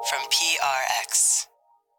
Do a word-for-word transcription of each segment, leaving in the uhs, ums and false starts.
from P R X.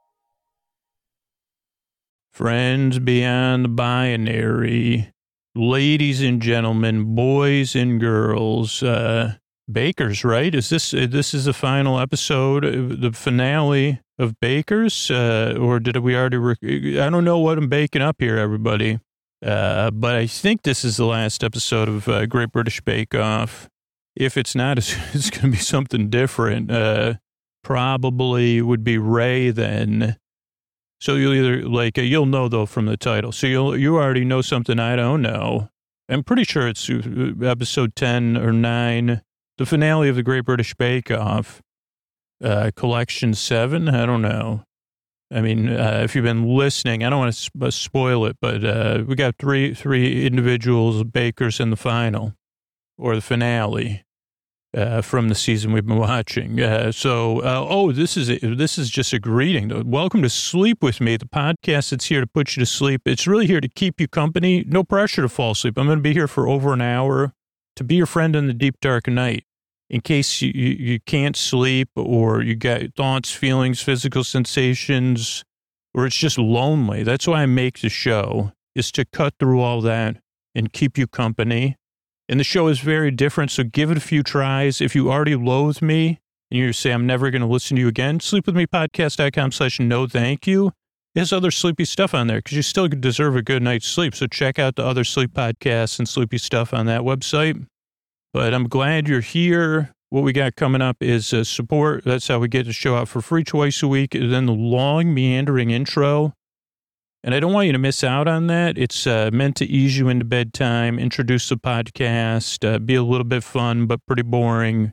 Friends beyond the binary, ladies and gentlemen, boys and girls, uh, Bakers, right? Is this, this is the final episode, the finale of Bakers? Uh, or did we already, rec- I don't know what I'm baking up here, everybody. Uh, but I think this is the last episode of uh, Great British Bake Off. If it's not, it's, it's going to be something different. Uh, probably would be Ray then. So you'll either, like, uh, you'll know, though, from the title. So you'll, you already know something I don't know. I'm pretty sure it's episode ten or nine, the finale of the Great British Bake Off, uh, collection seven. I don't know. I mean, uh, if you've been listening, I don't want to sp- spoil it, but uh, we got three three individuals, bakers in the final or the finale. Uh, from the season we've been watching. Uh, so, uh, oh, this is a, this is just a greeting. Though. Welcome to Sleep With Me, the podcast that's here to put you to sleep. It's really here to keep you company. No pressure to fall asleep. I'm going to be here for over an hour to be your friend in the deep, dark night. In case you, you, you can't sleep or you got thoughts, feelings, physical sensations, or it's just lonely. That's why I make the show, is to cut through all that and keep you company. And the show is very different, so give it a few tries. If you already loathe me and you say, I'm never going to listen to you again, sleepwithmepodcast.com slash no thank you. There's other sleepy stuff on there because you still deserve a good night's sleep. So check out the other sleep podcasts and sleepy stuff on that website. But I'm glad you're here. What we got coming up is uh, support. That's how we get the show out for free twice a week. And then the long, meandering intro. And I don't want you to miss out on that. It's uh, meant to ease you into bedtime, introduce the podcast, uh, be a little bit fun, but pretty boring.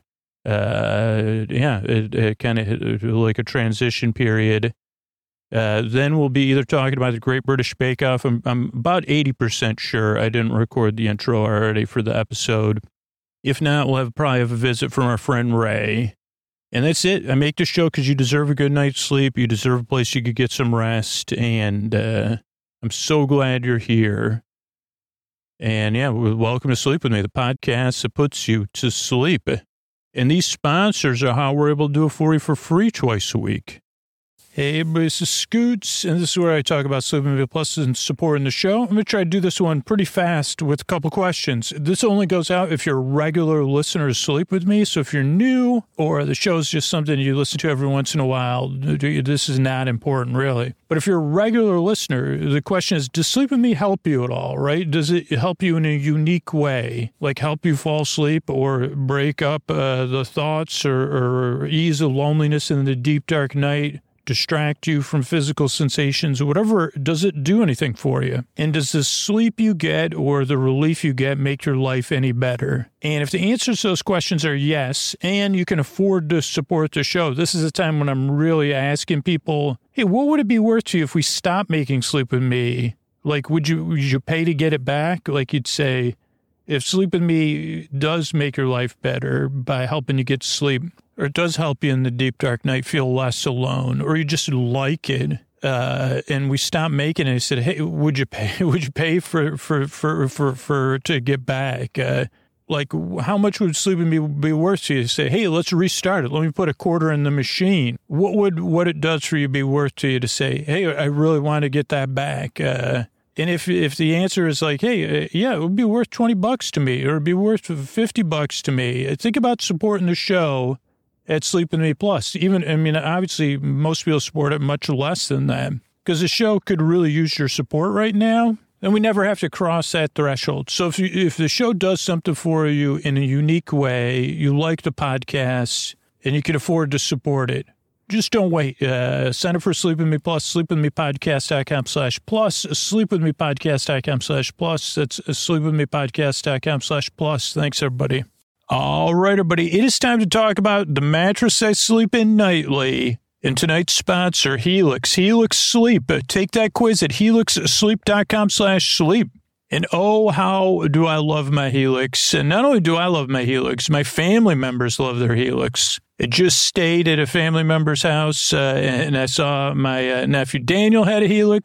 Uh, yeah, it, it kind of like a transition period. Uh, then we'll be either talking about the Great British Bake Off. I'm, I'm about eighty percent sure I didn't record the intro already for the episode. If not, we'll have probably have a visit from our friend Ray. And that's it. I make the show because you deserve a good night's sleep. You deserve a place you could get some rest. And uh, I'm so glad you're here. And yeah, welcome to Sleep With Me, the podcast that puts you to sleep. And these sponsors are how we're able to do it for you for free twice a week. Hey, everybody, this is Scoots, and this is where I talk about Sleep With Me Plus and supporting the show. I'm going to try to do this one pretty fast with a couple questions. This only goes out if you're a regular listener to Sleep With Me. So if you're new or the show's just something you listen to every once in a while, this is not important, really. But if you're a regular listener, the question is, does Sleep With Me help you at all, right? Does it help you in a unique way, like help you fall asleep or break up uh, the thoughts or, or ease the loneliness in the deep, dark night? Distract you from physical sensations or whatever, does it do anything for you? And does the sleep you get or the relief you get make your life any better? And if the answers to those questions are yes, and you can afford to support the show, this is a time when I'm really asking people, hey, what would it be worth to you if we stopped making Sleep With Me? Like, would you, would you pay to get it back? Like you'd say, if Sleep With Me does make your life better by helping you get to sleep, or it does help you in the deep, dark night feel less alone, or you just like it, uh, and we stopped making it, I said, hey, would you pay, would you pay for, for, for, for, for, to get back? Uh, like, how much would Sleep With Me be worth to you? Say, hey, let's restart it. Let me put a quarter in the machine. What would, what it does for you be worth to you to say, hey, I really want to get that back? Uh, And if if the answer is like, hey, uh, yeah, it would be worth twenty bucks to me, or it'd be worth fifty bucks to me, think about supporting the show at Sleep With Me Plus. Even, I mean, obviously, most people support it much less than that, because the show could really use your support right now, and we never have to cross that threshold. So if you, if the show does something for you in a unique way, you like the podcast, and you can afford to support it, just don't wait. Uh, sign up for Sleep With Me Plus, sleepwithmepodcast.com slash plus, sleepwithmepodcast.com slash plus. That's sleepwithmepodcast.com slash plus. Thanks, everybody. All right, everybody. It is time to talk about the mattress I sleep in nightly. And tonight's sponsor, Helix. Helix Sleep. Take that quiz at helixsleep.com slash sleep. And oh, how do I love my Helix. And not only do I love my Helix, my family members love their Helix. I just stayed at a family member's house, uh, and I saw my uh, nephew Daniel had a Helix.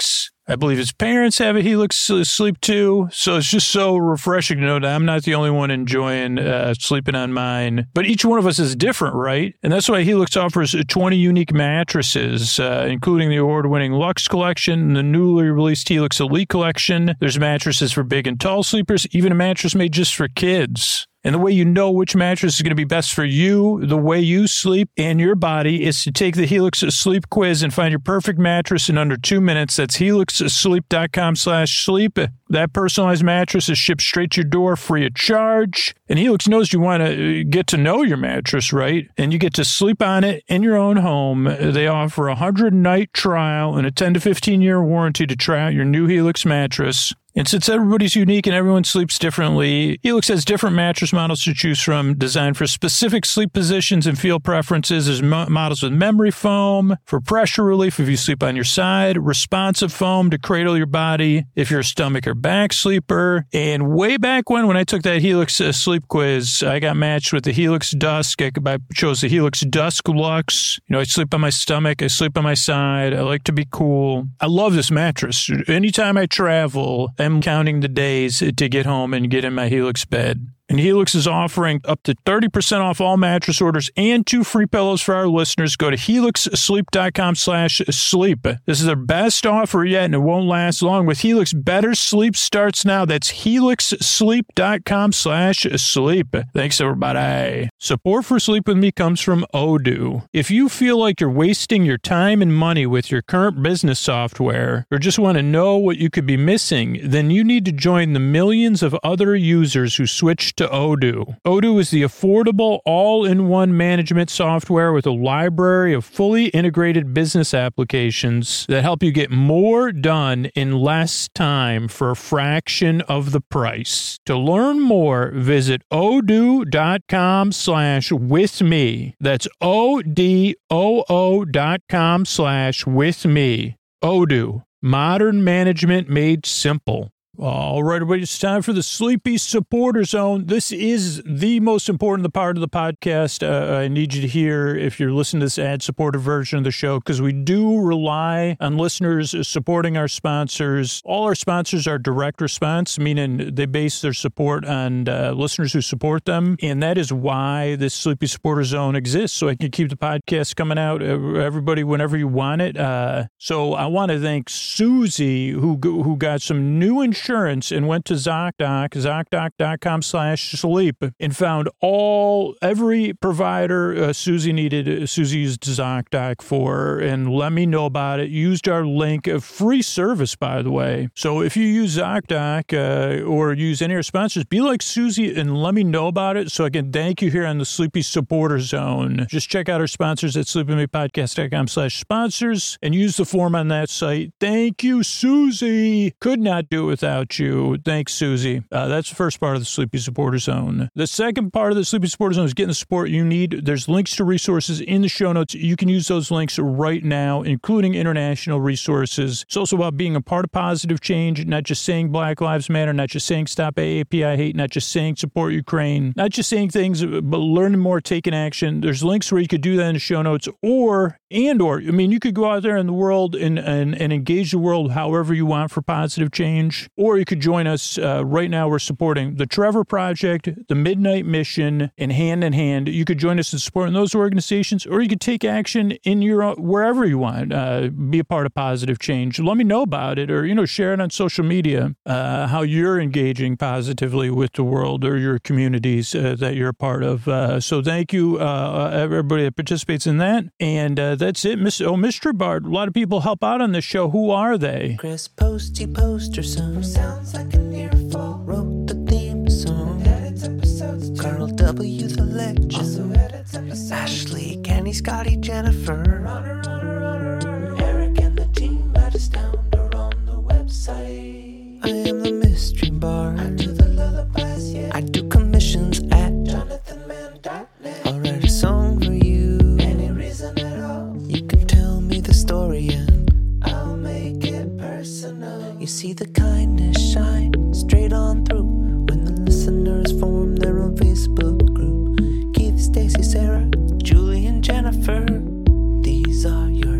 I believe his parents have a Helix Sleep too. So it's just so refreshing to know that I'm not the only one enjoying uh, sleeping on mine. But each one of us is different, right? And that's why Helix offers twenty unique mattresses, uh, including the award-winning Luxe Collection and the newly released Helix Elite Collection. There's mattresses for big and tall sleepers, even a mattress made just for kids. And the way you know which mattress is going to be best for you, the way you sleep, and your body is to take the Helix Sleep Quiz and find your perfect mattress in under two minutes. That's helix sleep dot com slash sleep. That personalized mattress is shipped straight to your door free of charge. And Helix knows you want to get to know your mattress, right? And you get to sleep on it in your own home. They offer a one hundred night trial and a ten to fifteen year warranty to try out your new Helix mattress. And since everybody's unique and everyone sleeps differently, Helix has different mattress models to choose from, designed for specific sleep positions and feel preferences. There's mo- models with memory foam for pressure relief if you sleep on your side, responsive foam to cradle your body if you're a stomach or back sleeper. And way back when, when I took that Helix uh, sleep quiz, I got matched with the Helix Dusk. I, I chose the Helix Dusk Luxe. You know, I sleep on my stomach. I sleep on my side. I like to be cool. I love this mattress. Anytime I travel, I'm counting the days to get home and get in my Helix bed. And Helix is offering up to thirty percent off all mattress orders and two free pillows for our listeners. Go to helix sleep dot com slash sleep. This is their best offer yet, and it won't last long. With Helix, better sleep starts now. That's helix sleep dot com slash sleep. Thanks, everybody. Support for Sleep With Me comes from Odoo. If you feel like you're wasting your time and money with your current business software, or just want to know what you could be missing, then you need to join the millions of other users who switched to Odoo. Odoo is the affordable all-in-one management software with a library of fully integrated business applications that help you get more done in less time for a fraction of the price. To learn more, visit odoo dot com slash with me. That's O D O O dot com slash with me. Odoo. Modern management made simple. All right, everybody, it's time for the Sleepy Supporter Zone. This is the most important part of the podcast. Uh, I need you to hear if you're listening to this ad-supported version of the show, because we do rely on listeners supporting our sponsors. All our sponsors are direct response, meaning they base their support on uh, listeners who support them, and that is why this Sleepy Supporter Zone exists, so I can keep the podcast coming out, everybody, whenever you want it. Uh, so I want to thank Susie, who who got some new insurance and went to ZocDoc, ZocDoc dot com slash sleep, and found all, every provider uh, Susie needed, Susie used ZocDoc for, and let me know about it. Used our link, a free service, by the way. So if you use ZocDoc uh, or use any of our sponsors, be like Susie and let me know about it so I can thank you here on the Sleepy Supporter Zone. Just check out our sponsors at sleep with me podcast dot com slash sponsors and use the form on that site. Thank you, Susie. Could not do it without you. Thanks, Susie. Uh, that's the first part of the Sleepy Supporter Zone. The second part of the Sleepy Supporter Zone is getting the support you need. There's links to resources in the show notes. You can use those links right now, including international resources. It's also about being a part of positive change, not just saying Black Lives Matter, not just saying stop A A P I hate, not just saying support Ukraine, not just saying things, but learning more, taking action. There's links where you could do that in the show notes, or, and, or, I mean, you could go out there in the world and, and, and engage the world however you want for positive change. Or you could join us uh, right now. We're supporting the Trevor Project, the Midnight Mission, and Hand in Hand. You could join us in supporting those organizations, or you could take action in your own, wherever you want. Uh, be a part of positive change. Let me know about it, or you know, share it on social media. Uh, how you're engaging positively with the world or your communities uh, that you're a part of. Uh, so thank you, uh, everybody that participates in that. And uh, that's it. Miss Oh, Mystery Bard. A lot of people help out on this show. Who are they? Chris Posty Poster Son. Sounds like an earful. Wrote the theme song. Edits episodes too. Carl W. the Legend. Also edits episodes. Ashley, Kenny, Scotty, Jennifer. Runner, runner, runner. Eric and the team at Astound are on the website. I am the Mystery Bard. I do the lullabies, yeah. I do commissions at jonathan mann dot net. I'll write a song for you. Any reason at all. You can tell me the story and I'll make it personal. You see the kindness shine straight on through when the listeners form their own Facebook group. Keith, Stacy, Sarah, Julie, and Jennifer. These are your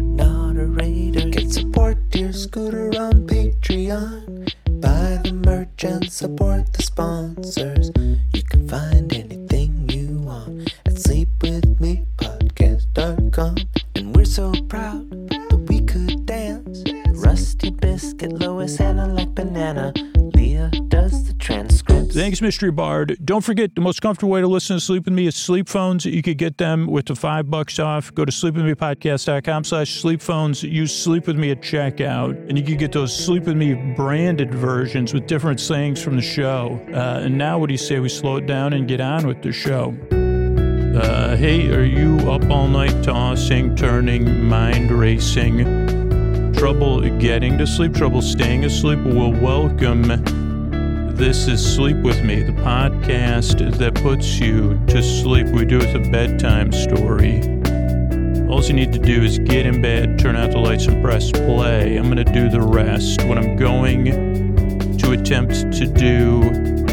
support the sponsors. You can find anything you want at sleep with me podcast dot com. And we're so proud that we could dance. Rusty Biscuit, Lois, Hannah like banana. Leah does the transcripts. Thanks, Mystery Bard. Don't forget, the most comfortable way to listen to Sleep With Me is sleep phones. You could get them with the five bucks off. Go to sleep with me podcast dot com slash sleep phones. Use Sleep With Me at checkout. And you can get those Sleep With Me branded versions with different sayings from the show. Uh, and now what do you say we slow it down and get on with the show? Uh, hey, are you up all night tossing, turning, mind racing? Trouble getting to sleep, trouble staying asleep? Well, welcome. This is Sleep With Me, the podcast that puts you to sleep. We do it a bedtime story. All you need to do is get in bed, turn out the lights, and press play. I'm going to do the rest. What I'm going to attempt to do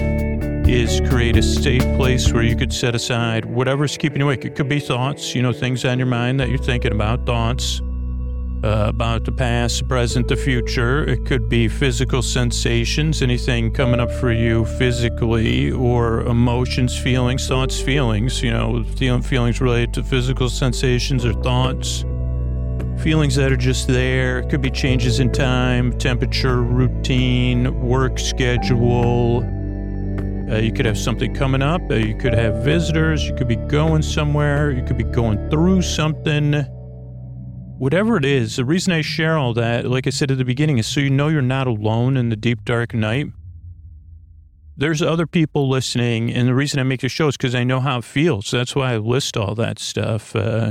is create a safe place where you could set aside whatever's keeping you awake. It could be thoughts, you know, things on your mind that you're thinking about, thoughts. Uh, about the past, the present, the future. It could be physical sensations, anything coming up for you physically, or emotions, feelings, thoughts, feelings, you know, feelings related to physical sensations or thoughts. Feelings that are just there. It could be changes in time, temperature, routine, work schedule. Uh, you could have something coming up. Uh, you could have visitors. You could be going somewhere. You could be going through something. Whatever it is, the reason I share all that, like I said at the beginning, is so you know you're not alone in the deep, dark night. There's other people listening, and the reason I make the show is because I know how it feels. That's why I list all that stuff. Uh,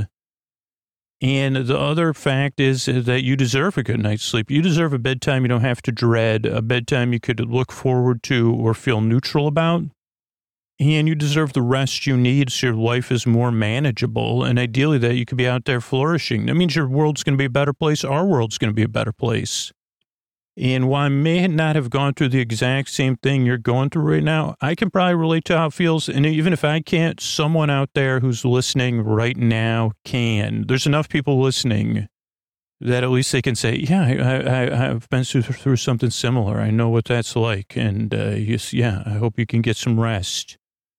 and the other fact is that you deserve a good night's sleep. You deserve a bedtime you don't have to dread, a bedtime you could look forward to or feel neutral about. And you deserve the rest you need so your life is more manageable. And ideally that you could be out there flourishing. That means your world's going to be a better place. Our world's going to be a better place. And while I may not have gone through the exact same thing you're going through right now, I can probably relate to how it feels. And even if I can't, someone out there who's listening right now can. There's enough people listening that at least they can say, yeah, I, I, I've been through, through something similar. I know what that's like. And uh, yes, yeah, I hope you can get some rest.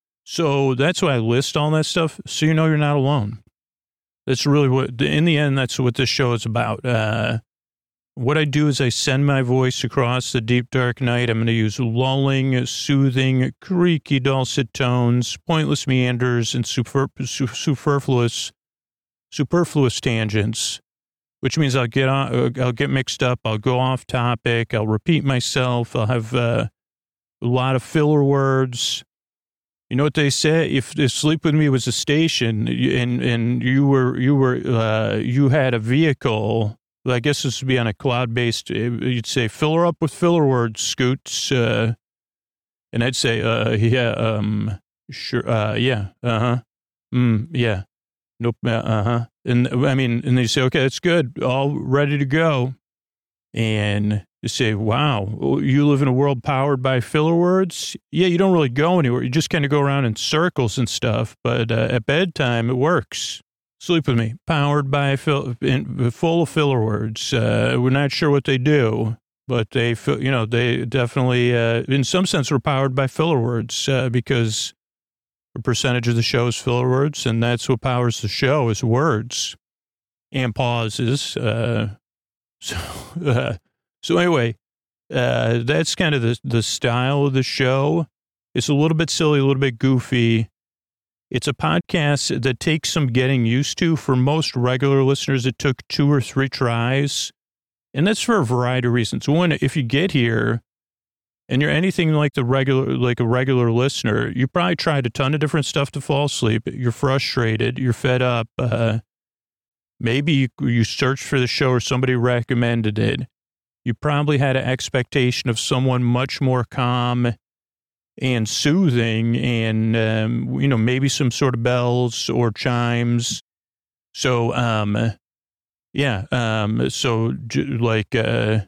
So that's why I list all that stuff, so you know you're not alone. That's really what, in the end, that's what this show is about. Uh, what I do is I send my voice across the deep, dark night. I'm going to use lulling, soothing, creaky, dulcet tones, pointless meanders, and super, superfluous, superfluous tangents, which means I'll get on, I'll get mixed up. I'll go off topic. I'll repeat myself. I'll have uh, a lot of filler words. You know what they say? If, if Sleep With Me was a station and and you were you were uh, you had a vehicle, well, I guess this would be on a cloud based. You'd say fill her up with filler words, Scoots, uh, and I'd say uh, yeah, um, sure, uh, yeah, uh huh, mm, yeah, nope, uh huh, and I mean, and they say okay, that's good, all ready to go, and you say, wow, you live in a world powered by filler words? Yeah, you don't really go anywhere. You just kind of go around in circles and stuff. But uh, at bedtime, it works. Sleep With Me, powered by, fill, in, full of filler words. Uh, we're not sure what they do, but they, you know, they definitely, uh, in some sense, are powered by filler words uh, because a percentage of the show is filler words, and that's what powers the show is words and pauses. Uh, so, uh, So anyway, uh, that's kind of the, the style of the show. It's a little bit silly, a little bit goofy. It's a podcast that takes some getting used to. For most regular listeners, it took two or three tries. And that's for a variety of reasons. One, if you get here and you're anything like the regular, like a regular listener, you probably tried a ton of different stuff to fall asleep. You're frustrated. You're fed up. Uh, maybe you, you searched for the show or somebody recommended it. You probably had an expectation of someone much more calm and soothing and, um, you know, maybe some sort of bells or chimes. So, um, yeah, um, so like, uh,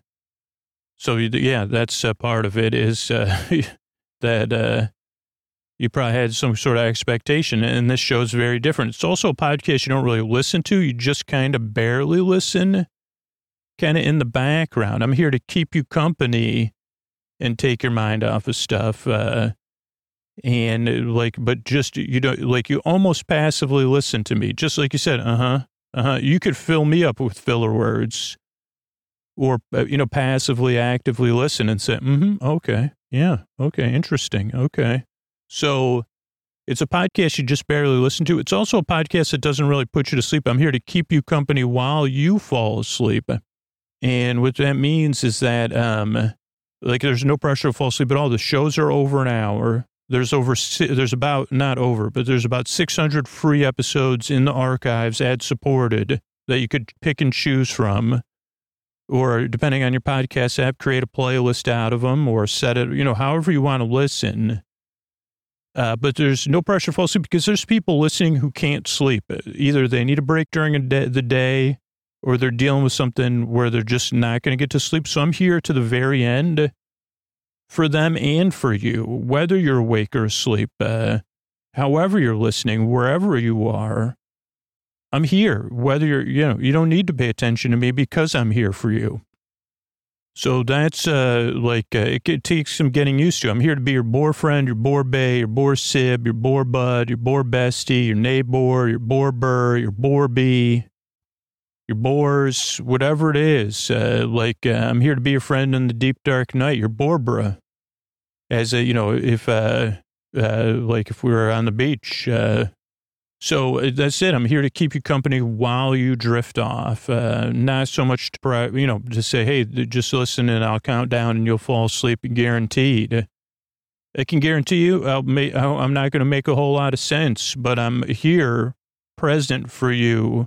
so yeah, that's a part of it is, uh, that, uh, you probably had some sort of expectation, and this show's very different. It's also a podcast you don't really listen to. You just kind of barely listen. Kind of in the background. I'm here to keep you company and take your mind off of stuff. Uh, and uh, like, but just, you know, like you almost passively listen to me, just like you said, uh-huh, uh-huh. You could fill me up with filler words or, uh, you know, passively, actively listen and say, mm-hmm, okay, yeah, okay, interesting, okay. So it's a podcast you just barely listen to. It's also a podcast that doesn't really put you to sleep. I'm here to keep you company while you fall asleep. And what that means is that, um, like, there's no pressure to fall asleep at all. The shows are over an hour. There's over, there's about, not over, but there's about six hundred free episodes in the archives, ad supported, that you could pick and choose from. Or depending on your podcast app, create a playlist out of them or set it, you know, however you want to listen. Uh, but there's no pressure to fall asleep because there's people listening who can't sleep. Either they need a break during a day, the day or they're dealing with something where they're just not going to get to sleep. So I'm here to the very end for them and for you, whether you're awake or asleep, uh, however you're listening, wherever you are, I'm here. Whether you're, you know, you don't need to pay attention to me because I'm here for you. So that's uh, like, uh, it, it takes some getting used to. I'm here to be your boar friend, your boar bae, your boar sib, your boar bud, your boar bestie, your neighbor, your boar burr, your boar bee, your boars, whatever it is. Uh, like, uh, I'm here to be your friend in the deep, dark night, your borbra. As a, you know, if, uh, uh, like if we were on the beach. Uh, so that's it. I'm here to keep you company while you drift off. Uh, not so much to, you know, to say, hey, just listen and I'll count down and you'll fall asleep guaranteed. I can guarantee you I'll make, I'm not going to make a whole lot of sense, but I'm here present for you.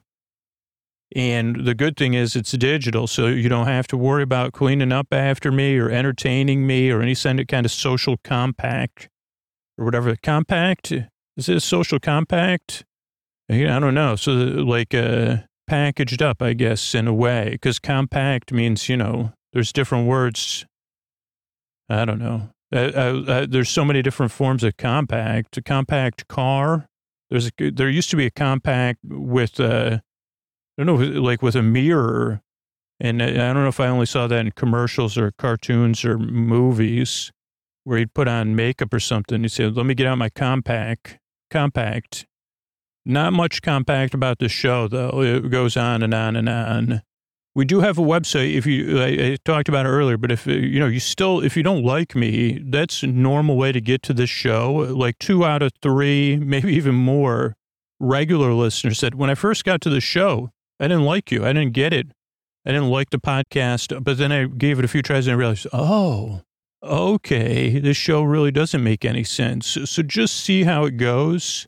And the good thing is it's digital, so you don't have to worry about cleaning up after me or entertaining me or any kind of social compact or whatever. Compact? Is it a social compact? I don't know. So like uh, packaged up, I guess, in a way, because compact means, you know, there's different words. I don't know. Uh, uh, uh, there's so many different forms of compact. A compact car. There's a, there used to be a compact with... Uh, I don't know, like with a mirror, and I don't know if I only saw that in commercials or cartoons or movies where he'd put on makeup or something. He'd say, let me get out my compact, compact. Not much compact about the show, though. It goes on and on and on. We do have a website. If you, I, I talked about it earlier, but if, you know, you still, if you don't like me, that's a normal way to get to this show. Like two out of three, maybe even more regular listeners said, when I first got to the show, I didn't like you. I didn't get it. I didn't like the podcast. But then I gave it a few tries and I realized, oh, okay, this show really doesn't make any sense. So just see how it goes.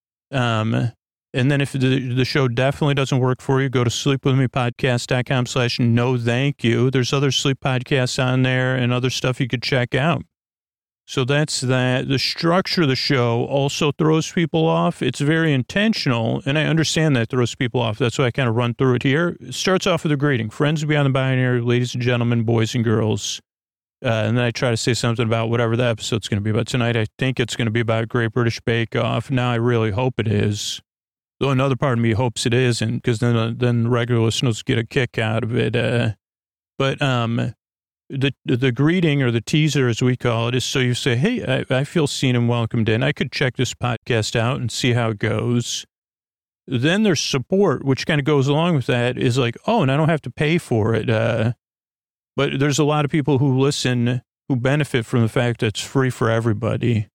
Um, and then if the, the show definitely doesn't work for you, go to sleepwithmepodcast.com slash no thank you. There's other sleep podcasts on there and other stuff you could check out. So that's that. The structure of the show also throws people off. It's very intentional, and I understand that throws people off. That's why I kind of run through it here. It starts off with a greeting. Friends beyond the binary, ladies and gentlemen, boys and girls. Uh, and then I try to say something about whatever the episode's going to be about. Tonight, I think it's going to be about Great British Bake Off. Now, I really hope it is. Though another part of me hopes it isn't, because then, uh, then regular listeners get a kick out of it. Uh, but, um... The the greeting or the teaser, as we call it, is so you say, hey, I, I feel seen and welcomed in. I could check this podcast out and see how it goes. Then there's support, which kind of goes along with that, is like, oh, and I don't have to pay for it. Uh, but there's a lot of people who listen who benefit from the fact that it's free for everybody.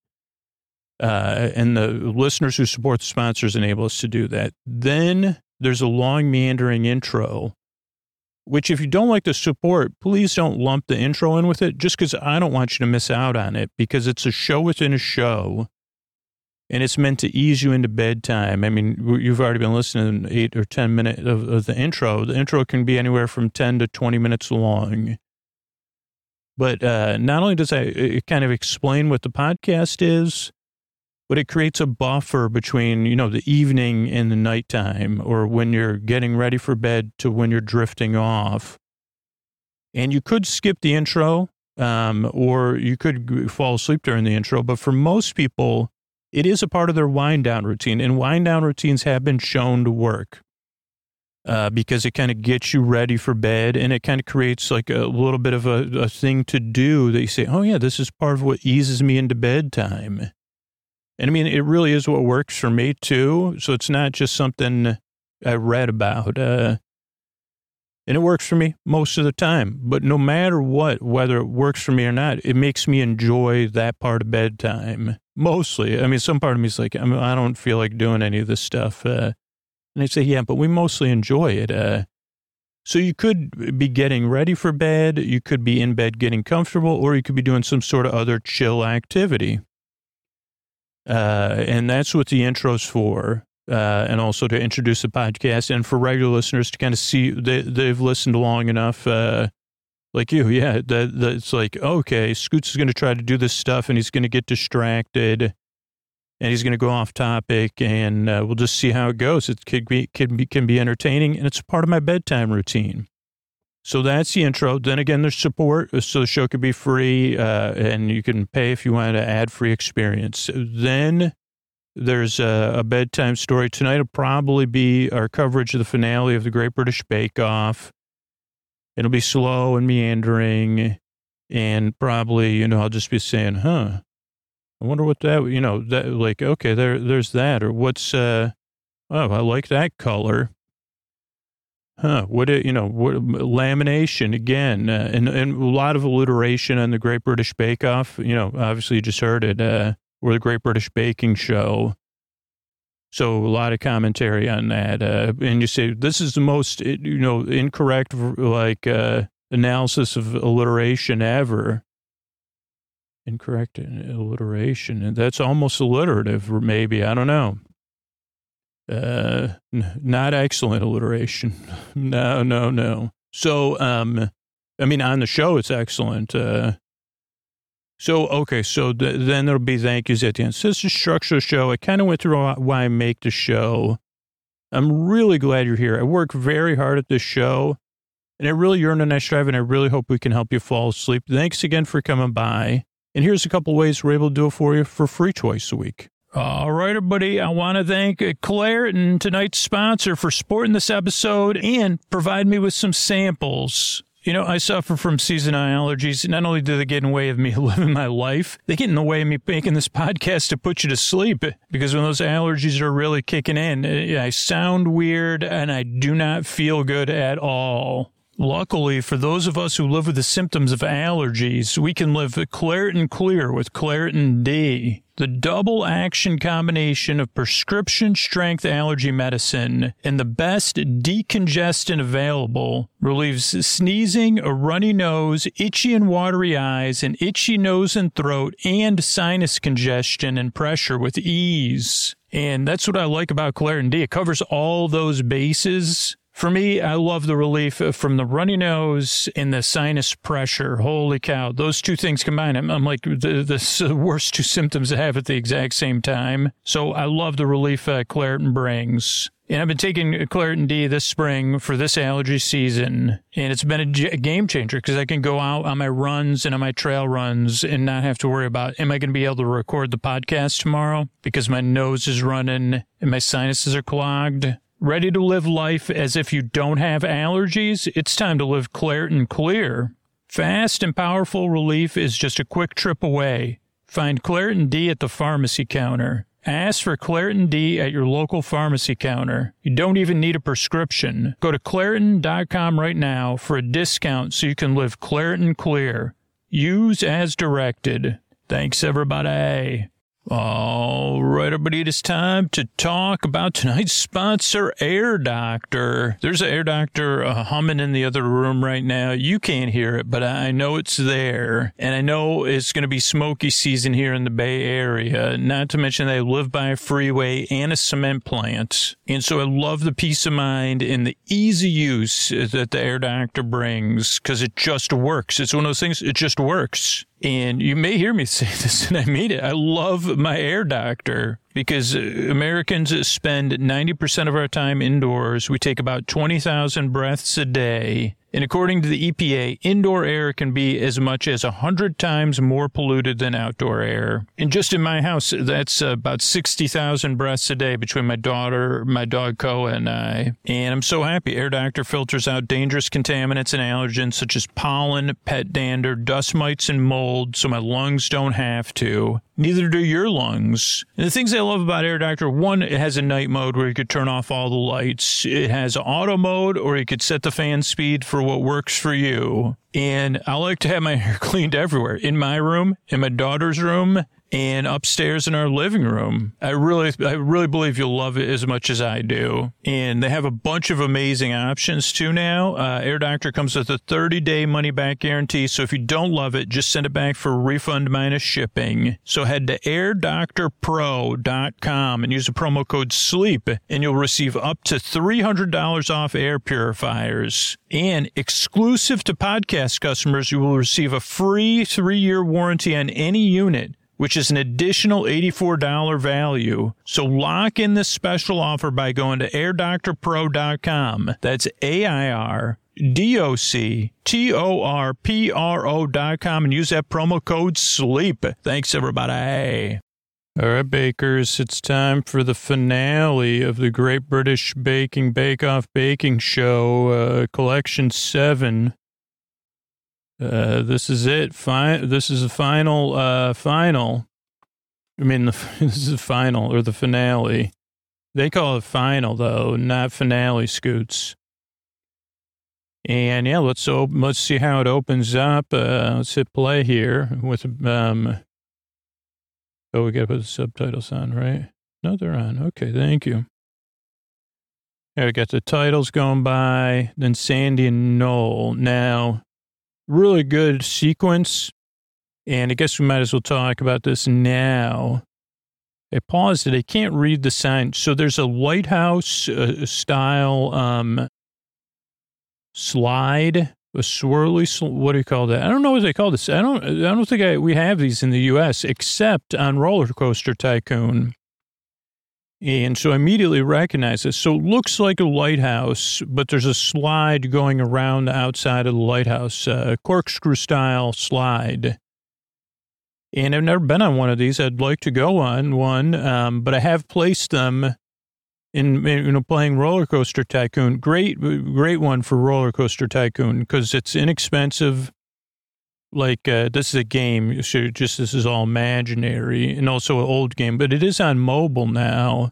Uh, and the listeners who support the sponsors enable us to do that. Then there's a long meandering intro, which if you don't like the support, please don't lump the intro in with it, just because I don't want you to miss out on it, because it's a show within a show, and it's meant to ease you into bedtime. I mean, you've already been listening eight or ten minutes of, of the intro. The intro can be anywhere from ten to twenty minutes long. But uh, not only does I, it kind of explain what the podcast is, but it creates a buffer between, you know, the evening and the nighttime, or when you're getting ready for bed to when you're drifting off. And you could skip the intro, um, or you could fall asleep during the intro. But for most people, it is a part of their wind down routine, and wind down routines have been shown to work. uh, because it kind of gets you ready for bed, and it kind of creates like a little bit of a, a thing to do that you say, oh yeah, this is part of what eases me into bedtime. And I mean, it really is what works for me too. So it's not just something I read about. Uh, and it works for me most of the time. But no matter what, whether it works for me or not, it makes me enjoy that part of bedtime. Mostly. I mean, some part of me is like, I, mean, I don't feel like doing any of this stuff. Uh, and I say, yeah, but we mostly enjoy it. Uh, so you could be getting ready for bed. You could be in bed getting comfortable, or you could be doing some sort of other chill activity. Uh, and that's what the intro's for, uh, and also to introduce the podcast, and for regular listeners to kind of see they, they've listened long enough, uh, like you, yeah, that, that it's like, okay, Scoots is going to try to do this stuff, and he's going to get distracted, and he's going to go off topic, and uh, we'll just see how it goes. It can be, can be, can be entertaining, and it's part of my bedtime routine. So that's the intro. Then again, there's support, so the show could be free, uh, and you can pay if you want to add free experience. Then there's a, a bedtime story. Tonight will probably be our coverage of the finale of the Great British Bake Off. It'll be slow and meandering, and probably, you know, I'll just be saying, huh, I wonder what that, you know, that like, okay, there, there's that, or what's, uh, oh, I like that color. Huh, what, you know, what, lamination again, uh, and, and a lot of alliteration on the Great British Bake Off. You know, obviously you just heard it, uh, or the Great British Baking Show. So a lot of commentary on that. Uh, and you say, this is the most, you know, incorrect, like, uh, analysis of alliteration ever. Incorrect alliteration. And that's almost alliterative, maybe. I don't know. Uh, n- not excellent alliteration. No, no, no. So, um, I mean, on the show, it's excellent. Uh, so, okay. So th- then there'll be thank yous at the end. So this is structure of the show. I kind of went through why I make the show. I'm really glad you're here. I work very hard at this show, and I really earn a nice drive, and I really hope we can help you fall asleep. Thanks again for coming by. And here's a couple ways we're able to do it for you for free twice a week. All right, everybody, I want to thank Claritin, tonight's sponsor, for supporting this episode and provide me with some samples. You know, I suffer from seasonal allergies. Not only do they get in the way of me living my life, they get in the way of me making this podcast to put you to sleep, because when those allergies are really kicking in, I sound weird and I do not feel good at all. Luckily, for those of us who live with the symptoms of allergies, we can live Claritin Clear with Claritin D. The double action combination of prescription strength allergy medicine and the best decongestant available relieves sneezing, a runny nose, itchy and watery eyes, an itchy nose and throat, and sinus congestion and pressure with ease. And that's what I like about Claritin D. It covers all those bases. For me, I love the relief from the runny nose and the sinus pressure. Holy cow. Those two things combined, I'm, I'm like the, the worst two symptoms I have at the exact same time. So I love the relief uh, Claritin brings. And I've been taking Claritin D this spring for this allergy season. And it's been a, g- a game changer, because I can go out on my runs and on my trail runs and not have to worry about, am I going to be able to record the podcast tomorrow because my nose is running and my sinuses are clogged? Ready to live life as if you don't have allergies? It's time to live Claritin Clear. Fast and powerful relief is just a quick trip away. Find Claritin D at the pharmacy counter. Ask for Claritin D at your local pharmacy counter. You don't even need a prescription. Go to Claritin dot com right now for a discount so you can live Claritin Clear. Use as directed. Thanks, everybody. All right, everybody, it is time to talk about tonight's sponsor, Air Doctor. There's an Air Doctor uh, humming in the other room right now. You can't hear it, but I know it's there. And I know it's going to be smoky season here in the Bay Area, not to mention they live by a freeway and a cement plant. And so I love the peace of mind and the easy use that the Air Doctor brings, because it just works. It's one of those things, it just works. And you may hear me say this, and I mean it. I love my Air Doctor, because Americans spend ninety percent of our time indoors. We take about twenty thousand breaths a day. And according to the E P A, indoor air can be as much as one hundred times more polluted than outdoor air. And just in my house, that's about sixty thousand breaths a day between my daughter, my dog Koa, and I. And I'm so happy. Air Doctor filters out dangerous contaminants and allergens such as pollen, pet dander, dust mites, and mold, so my lungs don't have to. Neither do your lungs. And the things I love about Air Doctor, one, it has a night mode where you could turn off all the lights. It has auto mode, or you could set the fan speed for what works for you. And I like to have my hair cleaned everywhere. In my room, in my daughter's room, and upstairs in our living room. I really, I really believe you'll love it as much as I do. And they have a bunch of amazing options too now. Uh, Air Doctor comes with a thirty-day money-back guarantee, so if you don't love it, just send it back for a refund minus shipping. So head to air doctor pro dot com and use the promo code SLEEP, and you'll receive up to three hundred dollars off air purifiers. And exclusive to podcast customers, you will receive a free three-year warranty on any unit, which is an additional eighty-four dollars value. So lock in this special offer by going to air doctor pro dot com. That's A I R D O C T O R P R O dot com and use that promo code SLEEP. Thanks, everybody. All right, bakers, it's time for the finale of the Great British Baking Bake-Off Baking Show, uh, Collection seven. Uh, this is it. Fine. This is the final, uh, final. I mean, the, this is the final or the finale. They call it final though, not finale, Scoots. And yeah, let's op- let's see how it opens up. Uh, let's hit play here with, um, oh, we got to put the subtitles on, right? No, they're on. Okay. Thank you. Yeah, we got the titles going by, then Sandy and Noel. Now, really good sequence, and I guess we might as well talk about this now. I paused it. I can't read the sign. So there's a lighthouse uh, style um, slide, a swirly. Sl- what do you call that? I don't know what they call this. I don't. I don't think I, we have these in the U S except on Roller Coaster Tycoon. And so I immediately recognize this. So it looks like a lighthouse, but there's a slide going around the outside of the lighthouse, a corkscrew style slide. And I've never been on one of these. I'd like to go on one, um, but I have placed them in, in, you know, playing Roller Coaster Tycoon. Great, great one for Roller Coaster Tycoon because it's inexpensive. Like, uh, this is a game, so just this is all imaginary, and also an old game, but it is on mobile now.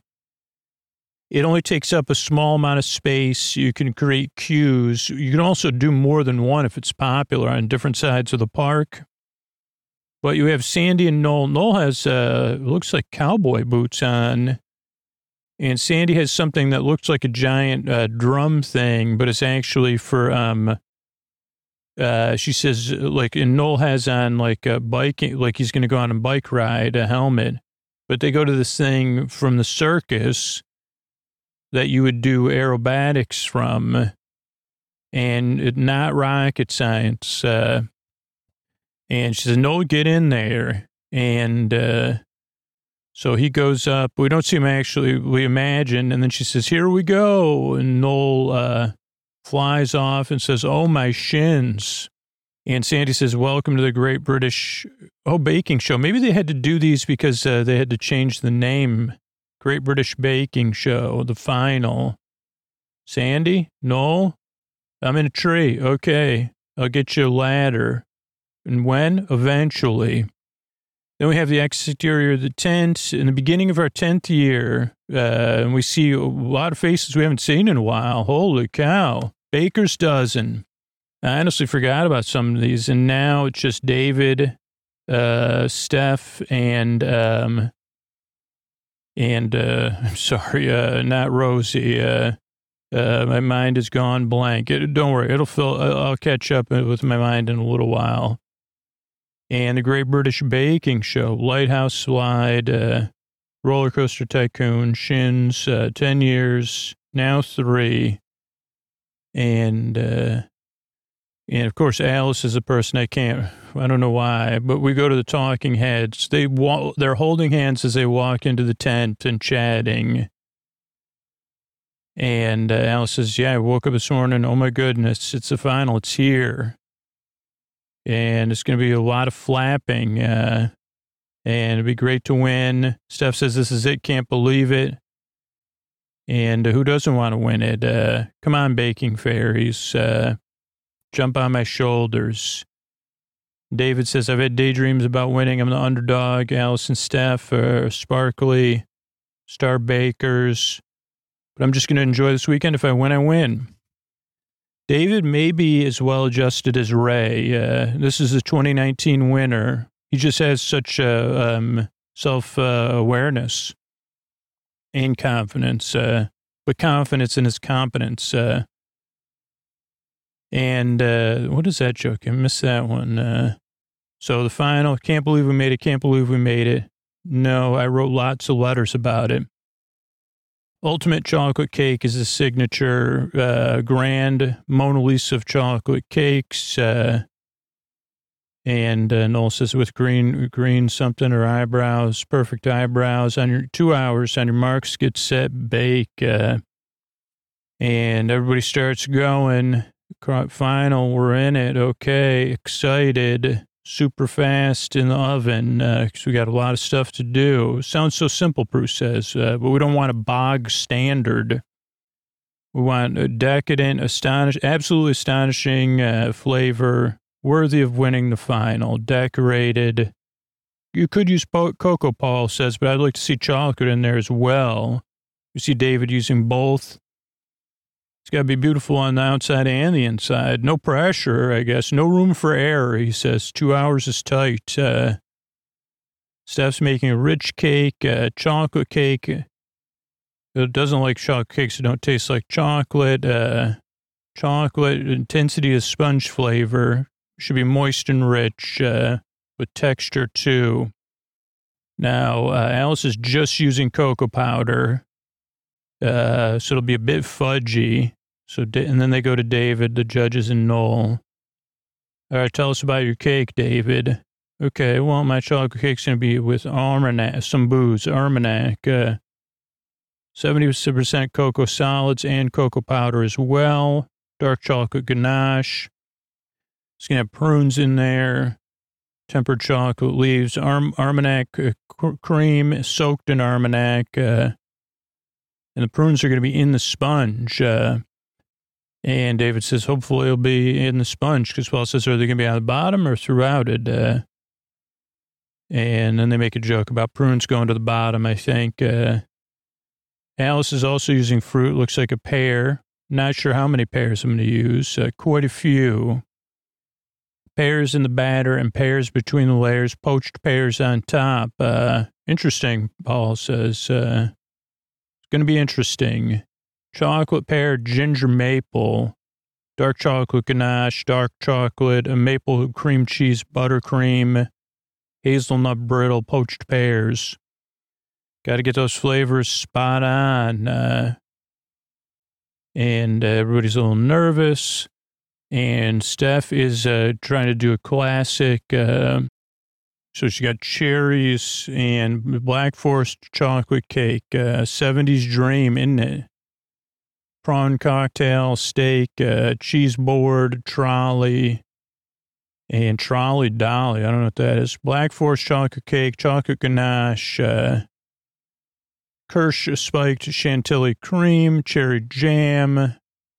It only takes up a small amount of space. You can create queues. You can also do more than one if it's popular on different sides of the park. But you have Sandy and Noel. Noel has, uh, looks like cowboy boots on, and Sandy has something that looks like a giant uh, drum thing, but it's actually for, um, Uh, she says, like, and Noel has on, like, a bike, like he's going to go on a bike ride, a helmet. But they go to this thing from the circus that you would do aerobatics from, and it, not rocket science. Uh, and she says, Noel, get in there. And uh, so he goes up. We don't see him actually, we imagine. And then she says, here we go. And Noel, uh, flies off and says, oh, my shins. And Sandy says, welcome to the Great British oh Baking Show. Maybe they had to do these because uh, they had to change the name. Great British Baking Show, the final. Sandy? Noel? I'm in a tree. Okay. I'll get you a ladder. And when? Eventually. Then we have the exterior of the tent. In the beginning of our tenth year, uh, and we see a lot of faces we haven't seen in a while. Holy cow. Baker's dozen. I honestly forgot about some of these. And now it's just David, uh, Steph, and, um, and, uh, I'm sorry, uh, not Rosie. Uh, uh, my mind has gone blank. It, don't worry. It'll fill, I'll catch up with my mind in a little while. And the Great British Baking Show, Lighthouse Slide, uh, Roller Coaster Tycoon, Shins, uh, ten years, now three. And, uh, and of course, Alice is a person I can't, I don't know why, but we go to the talking heads. They walk, they're holding hands as they walk into the tent and chatting. And uh, Alice says, yeah, I woke up this morning. Oh, my goodness. It's the final. It's here. And it's going to be a lot of flapping. Uh, and it'd be great to win. Steph says, this is it. Can't believe it. And uh, who doesn't want to win it? Uh, come on, baking fairies. Uh, jump on my shoulders. David says, I've had daydreams about winning. I'm the underdog. Alice and Steph are sparkly star bakers. But I'm just going to enjoy this weekend. If I win, I win. David may be as well adjusted as Ray. Uh, this is a twenty nineteen winner. He just has such uh, um, self-awareness uh, and confidence, uh, but confidence in his competence. Uh, and uh, what is that joke? I missed that one. Uh, so the final, can't believe we made it, can't believe we made it. No, I wrote lots of letters about it. Ultimate chocolate cake is a signature, uh, grand Mona Lisa of chocolate cakes. Uh, and uh, Noel says with green, green something or eyebrows, perfect eyebrows on your two hours on your marks, get set, bake. Uh, and everybody starts going. Final, we're in it. Okay, excited. Super fast in the oven because uh, we got a lot of stuff to do. Sounds so simple, Bruce says, uh, but we don't want a bog standard. We want a decadent, astonish, absolutely astonishing uh, flavor, worthy of winning the final, decorated. You could use po- cocoa, Paul says, but I'd like to see chocolate in there as well. You see David using both. It's got to be beautiful on the outside and the inside. No pressure, I guess. No room for error, he says. Two hours is tight. Uh, Steph's making a rich cake, uh, chocolate cake. It doesn't like chocolate cakes that don't taste like chocolate. Uh, chocolate, intensity of sponge flavor. Should be moist and rich uh, with texture, too. Now, uh, Alice is just using cocoa powder. Uh, so it'll be a bit fudgy. So, and then they go to David, the judges, and Noel. All right, tell us about your cake, David. Okay, well, my chocolate cake's going to be with Armagnac, some booze, Armagnac, uh, seventy percent cocoa solids and cocoa powder as well. Dark chocolate ganache. It's going to have prunes in there. Tempered chocolate leaves, Arm, Armagnac uh, cr- cream soaked in Armagnac, uh, and the prunes are going to be in the sponge. Uh, and David says, hopefully it'll be in the sponge, because Paul says, are they going to be on the bottom or throughout it? Uh, and then they make a joke about prunes going to the bottom, I think. Uh, Alice is also using fruit. Looks like a pear. Not sure how many pears I'm going to use. Uh, quite a few. Pears in the batter and pears between the layers. Poached pears on top. Uh, interesting, Paul says. Uh, Going to be interesting. Chocolate pear, ginger maple, dark chocolate ganache, dark chocolate, a maple cream cheese, buttercream, hazelnut brittle, poached pears. Got to get those flavors spot on. Uh, and uh, everybody's a little nervous. And Steph is uh, trying to do a classic. Uh, So she got cherries and Black Forest chocolate cake, uh, seventies dream, isn't it? Prawn cocktail, steak, uh, cheese board, trolley, and trolley dolly. I don't know what that is. Black Forest chocolate cake, chocolate ganache, uh, Kirsch spiked chantilly cream, cherry jam,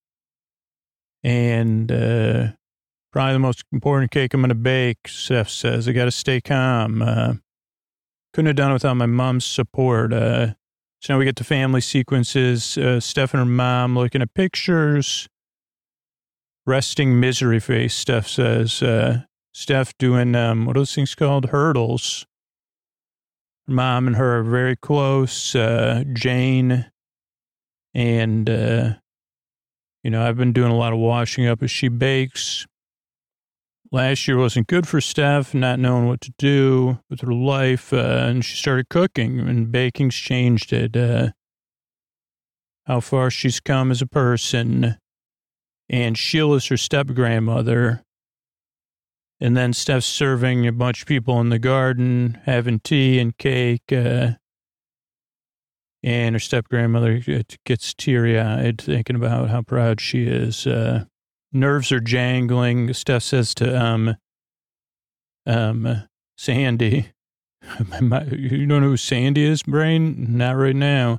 and uh, probably the most important cake I'm going to bake, Steph says. I got to stay calm. Uh, couldn't have done it without my mom's support. Uh, so now we get the family sequences. Uh, Steph and her mom looking at pictures. Resting misery face, Steph says. Uh, Steph doing, um, what are those things called? Hurdles. Mom and her are very close. Uh, Jane. And, uh, you know, I've been doing a lot of washing up as she bakes. Last year wasn't good for Steph, not knowing what to do with her life, uh, and she started cooking, and baking's changed it. Uh, how far she's come as a person. And Sheila's her step-grandmother. And then Steph's serving a bunch of people in the garden, having tea and cake. Uh, And her step-grandmother gets teary-eyed thinking about how proud she is. Uh, nerves are jangling. Steph says to um, um, Sandy, you don't know who Sandy is, Brain? Not right now.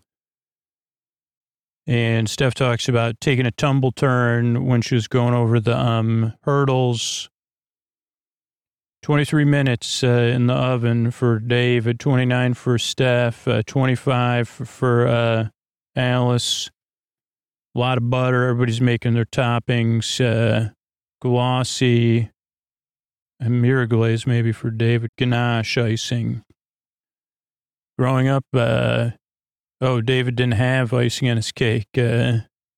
And Steph talks about taking a tumble turn when she was going over the um, hurdles. twenty-three minutes uh, in the oven for David, twenty-nine for Steph, uh, twenty-five for, for uh, Alice. A lot of butter. Everybody's making their toppings. Uh, glossy. And Miraglaze maybe for David. Ganache icing. Growing up, uh, oh, David didn't have icing on his cake. Uh,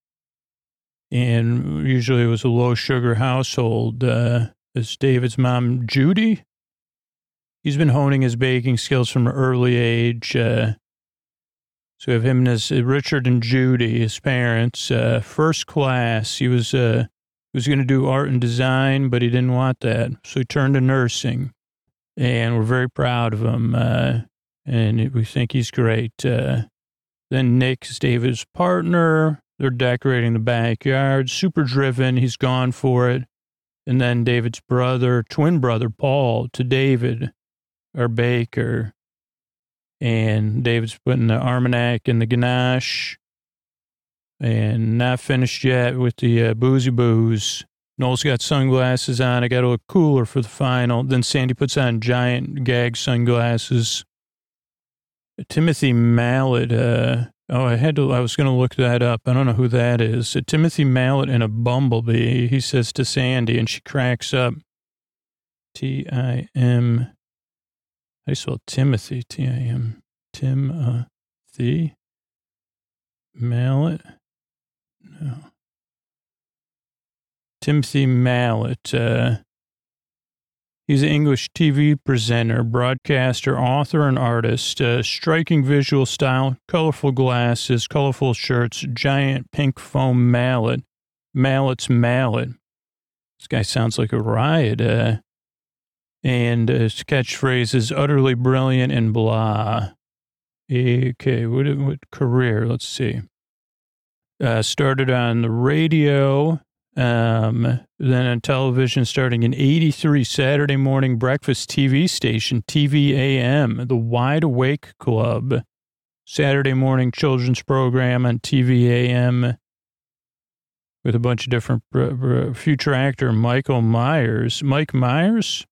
and usually it was a low-sugar household. Uh, It's David's mom, Judy. He's been honing his baking skills from an early age. Uh, so we have him and his uh, Richard and Judy, his parents. Uh, first class. He was uh, he was going to do art and design, but he didn't want that, so he turned to nursing. And we're very proud of him, uh, and we think he's great. Uh, then Nick is David's partner. They're decorating the backyard. Super driven. He's gone for it. And then David's brother, twin brother, Paul, to David, our baker. And David's putting the Armagnac in the ganache. And not finished yet with the uh, boozy booze. Noel's got sunglasses on. I got to look cooler for the final. Then Sandy puts on giant gag sunglasses. Timothy Mallet, uh, oh, I had to, I was going to look that up. I don't know who that is. Uh, Timothy Mallet in a bumblebee, he says to Sandy, and she cracks up. T I M, how do you spell Timothy? T I M, Tim, uh, the Mallet? No. Timothy Mallet, uh, he's an English T V presenter, broadcaster, author, and artist. Uh, striking visual style, colorful glasses, colorful shirts, giant pink foam mallet. Mallet's mallet. This guy sounds like a riot. Uh, and uh, his catchphrase is utterly brilliant and blah. Okay, what, what career? Let's see. Uh, started on the radio. Um, then on television starting in eighty-three, Saturday morning breakfast T V station, T V A M, The Wide Awake Club, Saturday morning children's program on T V A M with a bunch of different uh, future actor Michael Myers, Mike Myers.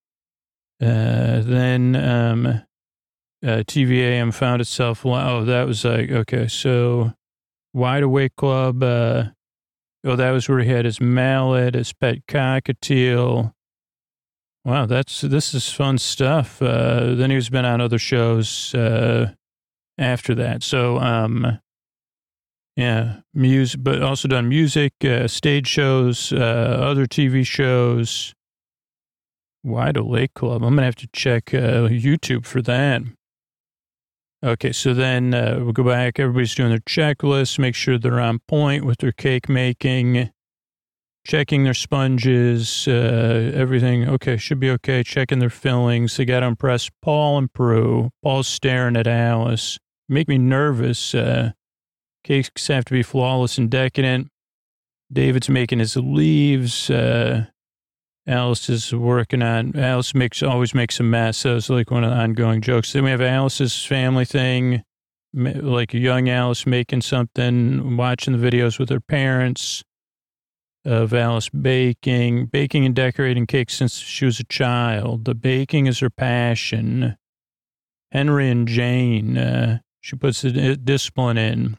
Uh, then, um, uh, T V A M found itself, oh, that was like, okay, so Wide Awake Club, uh, oh, that was where he had his mallet, his pet cockatiel. Wow, that's this is fun stuff. Uh, then he's been on other shows uh, after that. So, um, yeah, music, but also done music, uh, stage shows, uh, other T V shows. Wide Awake Club. I'm gonna have to check uh, YouTube for that. Okay, so then uh, we'll go back. Everybody's doing their checklist, make sure they're on point with their cake making, checking their sponges, uh, everything. Okay, should be okay. Checking their fillings. They got to impress Paul and Prue. Paul's staring at Alice. Make me nervous. Uh, cakes have to be flawless and decadent. David's making his leaves. Uh, Alice is working on, Alice makes, always makes a mess. So it's like one of the ongoing jokes. Then we have Alice's family thing, like young Alice making something, watching the videos with her parents of Alice baking, baking and decorating cakes since she was a child. The baking is her passion. Henry and Jane, uh, she puts the discipline in.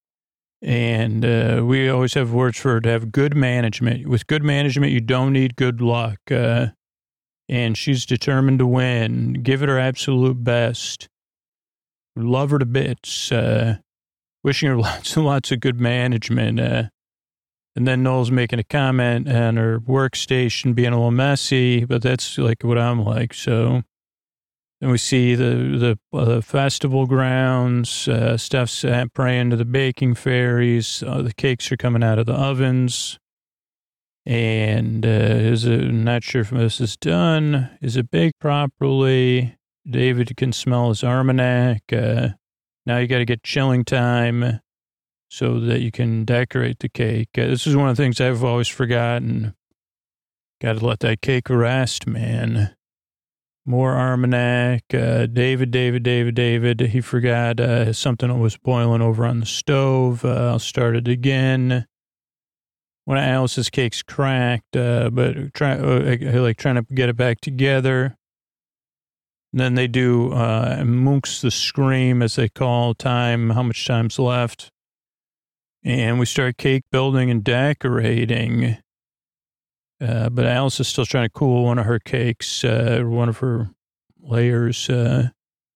And uh, we always have words for her to have good management. With good management, you don't need good luck. Uh, and she's determined to win. Give it her absolute best. Love her to bits. Uh, wishing her lots and lots of good management. Uh, and then Noel's making a comment on her workstation being a little messy, but that's like what I'm like. So then we see the the, uh, festival grounds. Uh, Steph's praying to the baking fairies. Uh, the cakes are coming out of the ovens. And uh, is it, not sure if this is done. Is it baked properly? David can smell his Armagnac. Uh, Now you got to get chilling time so that you can decorate the cake. Uh, this is one of the things I've always forgotten. Got to let that cake rest, man. More Armagnac. Uh, David, David, David, David. He forgot uh, something that was boiling over on the stove. Uh, I'll start it again. One of Alice's cakes cracked, uh, but try uh, like trying to get it back together. And then they do uh, Munch's the Scream, as they call time, how much time's left. And we start cake building and decorating. Uh, but Alice is still trying to cool one of her cakes, uh, one of her layers. Uh,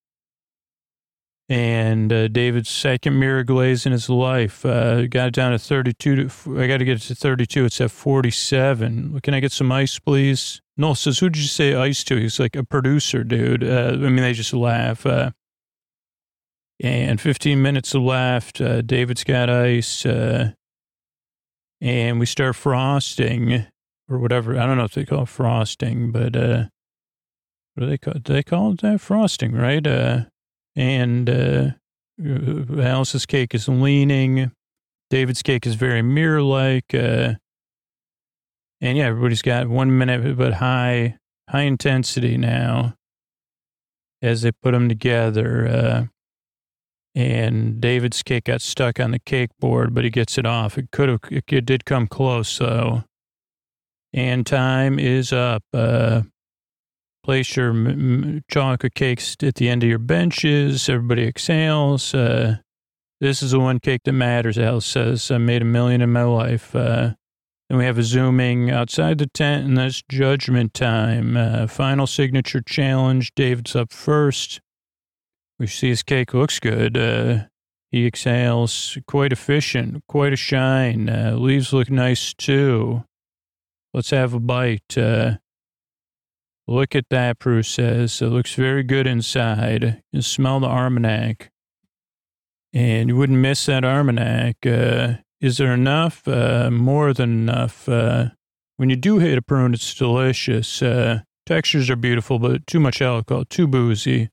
and uh, David's second mirror glaze in his life. Uh, got it down to thirty-two. To, I got to get it to thirty-two. It's at forty-seven. Can I get some ice, please? Noel says, who did you say ice to? He's like a producer, dude. Uh, I mean, they just laugh. Uh, and fifteen minutes left. Uh, David's got ice. Uh, and we start frosting. Or whatever. I don't know if they call it frosting, but uh, what do they call it? Do they call it that? Frosting, right? Uh, and uh, Alice's cake is leaning. David's cake is very mirror-like. Uh, and yeah, everybody's got one minute, but high, high intensity now as they put them together. Uh, and David's cake got stuck on the cake board, but he gets it off. It could have, it, it did come close, though. And time is up. Uh, place your m- m- chocolate cakes at the end of your benches. Everybody exhales. Uh, this is the one cake that matters, Alice says. I made a million in my life. Uh, then we have a zooming outside the tent, and that's judgment time. Uh, final signature challenge. David's up first. We see his cake looks good. Uh, he exhales. Quite efficient. Quite a shine. Uh, leaves look nice, too. Let's have a bite. Uh, look at that, Prue says. It looks very good inside. You smell the Armagnac. And you wouldn't miss that Armagnac. Uh, is there enough? Uh, more than enough. Uh, when you do hit a prune, it's delicious. Uh, textures are beautiful, but too much alcohol, too boozy.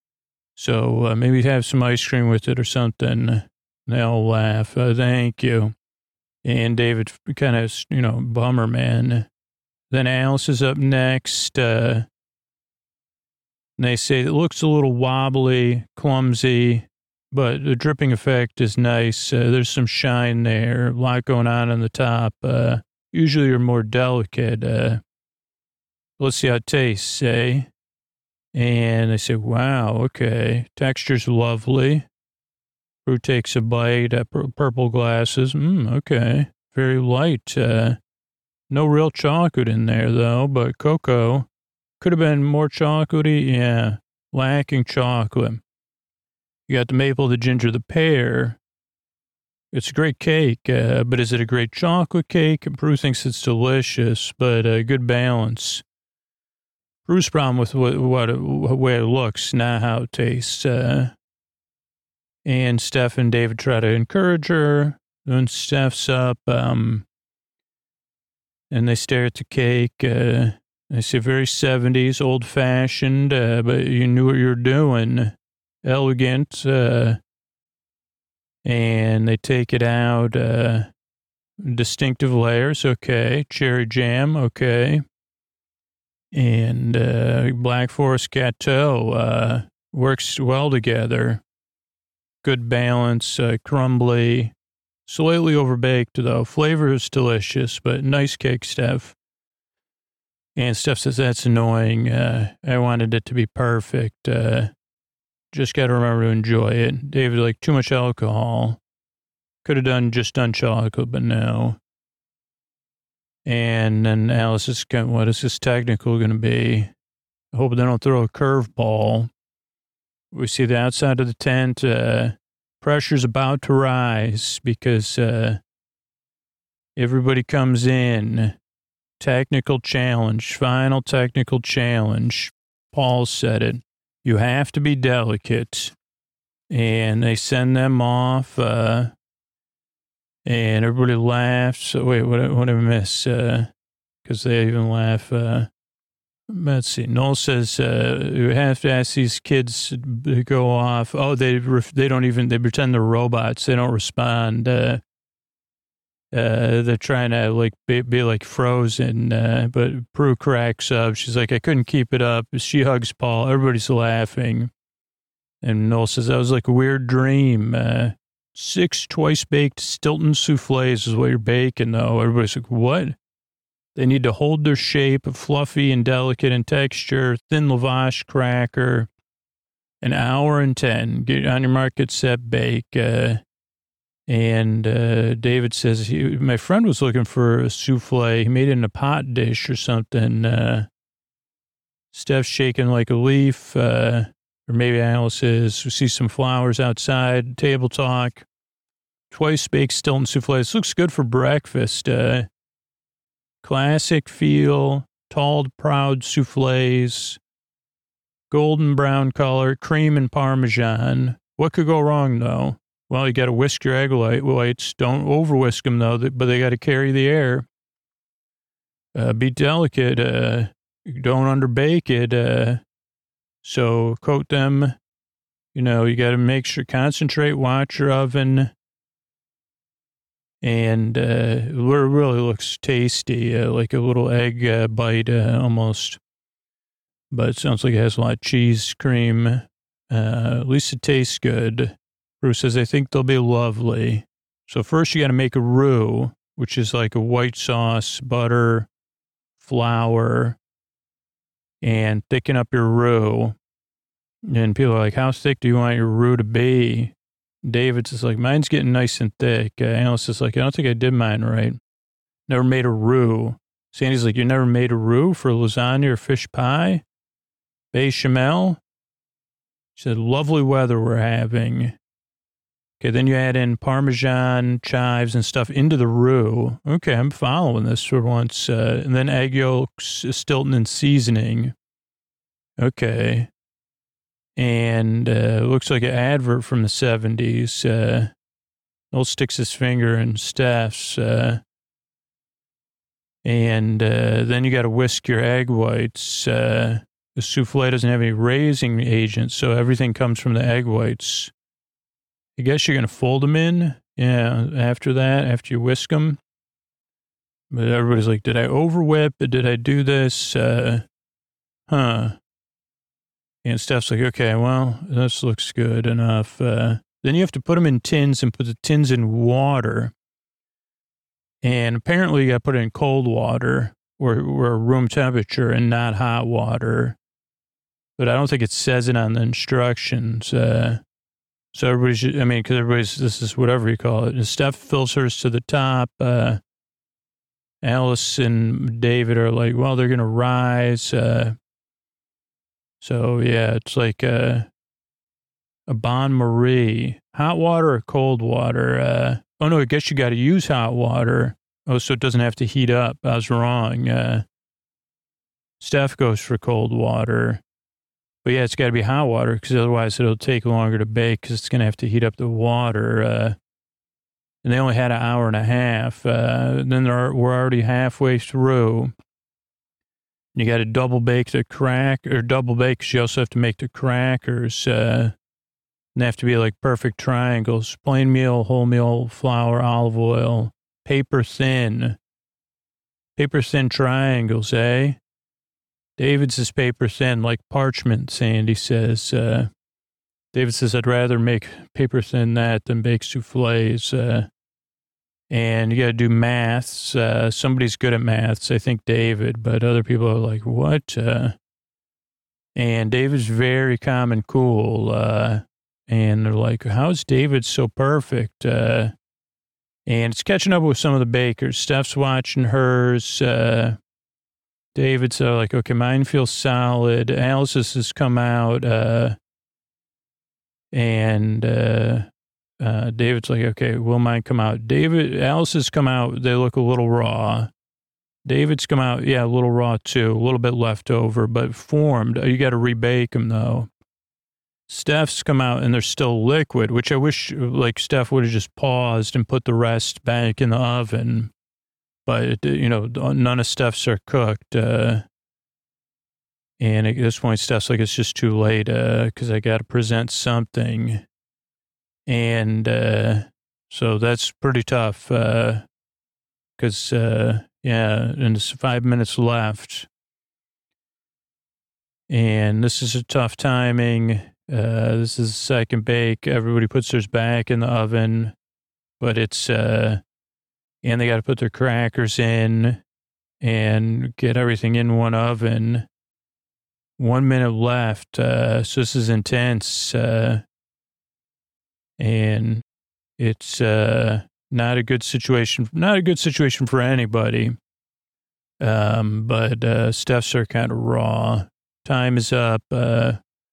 So uh, maybe have some ice cream with it or something. They'll laugh. Uh, thank you. And David kind of, you know, bummer, man. Then Alice is up next. Uh, and they say it looks a little wobbly, clumsy, but the dripping effect is nice. Uh, there's some shine there, a lot going on on the top. Uh, usually you're more delicate. Uh, let's see how it tastes, eh? And they say, wow, okay. Texture's lovely. Prue takes a bite at pur- purple glasses. Mm, okay. Very light. Uh, no real chocolate in there, though, but cocoa could have been more chocolatey. Yeah. Lacking chocolate. You got the maple, the ginger, the pear. It's a great cake, uh, but is it a great chocolate cake? Prue thinks it's delicious, but a good balance. Prue's problem with what, what, what way it looks, not how it tastes. Uh, And Steph and David try to encourage her. Then Steph's up, um, and they stare at the cake. Uh, they say very seventies, old-fashioned, uh, but you knew what you were doing. Elegant. Uh, and they take it out. Uh, distinctive layers, okay. Cherry jam, okay. And uh, Black Forest Gâteau uh, works well together. Good balance, uh, crumbly, slightly overbaked, though. Flavor is delicious, but nice cake, Steph. And Steph says, that's annoying. Uh, I wanted it to be perfect. Uh, just got to remember to enjoy it. David, like, too much alcohol. Could have done just done chocolate, but no. And then Alice is going, what is this technical going to be? I hope they don't throw a curveball. We see the outside of the tent. Uh, pressure's about to rise because uh, everybody comes in. Technical challenge, final technical challenge. Paul said it. You have to be delicate. And they send them off. Uh, and everybody laughs. So wait, what, what did I miss? Because uh, they even laugh. Uh, let's see. Noel says, uh, you have to ask these kids to go off. Oh, they, they don't even, they pretend they're robots. They don't respond. Uh, uh, they're trying to like be, be like Frozen. Uh, but Prue cracks up. She's like, I couldn't keep it up. She hugs Paul. Everybody's laughing. And Noel says, that was like a weird dream. Uh, six twice baked Stilton souffles is what you're baking though. Everybody's like, what? They need to hold their shape, fluffy and delicate in texture, thin lavash cracker, an hour and ten. Get on your mark, get set, bake. Uh, and uh, David says, he, my friend was looking for a souffle. He made it in a pot dish or something. Uh, Steph's shaking like a leaf, uh, or maybe Alice is. We see some flowers outside, table talk. Twice baked Stilton souffle. This looks good for breakfast. Uh, Classic feel, tall, proud souffles, golden brown color, cream and Parmesan. What could go wrong, though? Well, you got to whisk your egg whites. Don't over whisk them, though, but they got to carry the air. Uh, be delicate. Uh, don't underbake it. Uh, so coat them. You know, you got to make sure, concentrate, watch your oven. And uh, it really looks tasty, uh, like a little egg uh, bite uh, almost. But it sounds like it has a lot of cheese, cream. Uh, at least it tastes good. Bruce says, I think they'll be lovely. So first you got to make a roux, which is like a white sauce, butter, flour, and thicken up your roux. And people are like, how thick do you want your roux to be? David's is like, mine's getting nice and thick. Uh, Alice is like, I don't think I did mine right. Never made a roux. Sandy's like, you never made a roux for lasagna or fish pie? Bechamel? She said, lovely weather we're having. Okay, then you add in Parmesan, chives, and stuff into the roux. Okay, I'm following this for once. Uh, and then egg yolks, Stilton, and seasoning. Okay. And uh, looks like an advert from the seventies. Uh, Noel sticks his finger in Steph's. Uh, and uh, then you got to whisk your egg whites. Uh, the souffle doesn't have any raising agent, so everything comes from the egg whites. I guess you're going to fold them in, yeah, after that, after you whisk them. But everybody's like, did I over whip? Did I do this? Uh, huh. And Steph's like, okay, well, this looks good enough. Uh, then you have to put them in tins and put the tins in water. And apparently you got to put it in cold water or, or room temperature and not hot water. But I don't think it says it on the instructions. Uh, so everybody should, I mean, because everybody's, this is whatever you call it. And Steph fills hers to the top. Uh, Alice and David are like, well, they're going to rise. Uh, So, yeah, it's like a, a Bon Marie. Hot water or cold water? Uh, oh, no, I guess you got to use hot water. Oh, so it doesn't have to heat up. I was wrong. Uh, Steph goes for cold water. But, yeah, it's got to be hot water because otherwise it'll take longer to bake because it's going to have to heat up the water. Uh, and they only had an hour and a half. Uh, and then they're, we're already halfway through. You got to double bake the crack or double bake because you also have to make the crackers. Uh, and they have to be like perfect triangles, plain meal, wholemeal flour, olive oil, paper thin, paper thin triangles, eh? David's is paper thin, like parchment, Sandy says. Uh, David says, I'd rather make paper thin that than bake souffles. Uh, And you got to do maths. Uh, somebody's good at maths, I think David, but other people are like, what? Uh, and David's very calm and cool. Uh, and they're like, how's David so perfect? Uh, and it's catching up with some of the bakers. Steph's watching hers. Uh, David's uh, like, okay, mine feels solid. Alice's has come out. Uh, and... Uh, Uh, David's like, okay, will mine come out? David, Alice's come out. They look a little raw. David's come out. Yeah, a little raw too. A little bit left over, but formed. You got to rebake them though. Steph's come out and they're still liquid, which I wish like Steph would have just paused and put the rest back in the oven. But, you know, none of Steph's are cooked. Uh, And at this point, Steph's like, it's just too late because uh, I got to present something. And uh, so that's pretty tough because, uh, uh, yeah, and it's five minutes left. And this is a tough timing. Uh, this is the second bake. Everybody puts theirs back in the oven, but it's, uh, and they got to put their crackers in and get everything in one oven. One minute left. Uh, so this is intense. Uh, and it's, uh, not a good situation, not a good situation for anybody. Um, but, uh, Steph's are kind of raw. Time is up. Uh,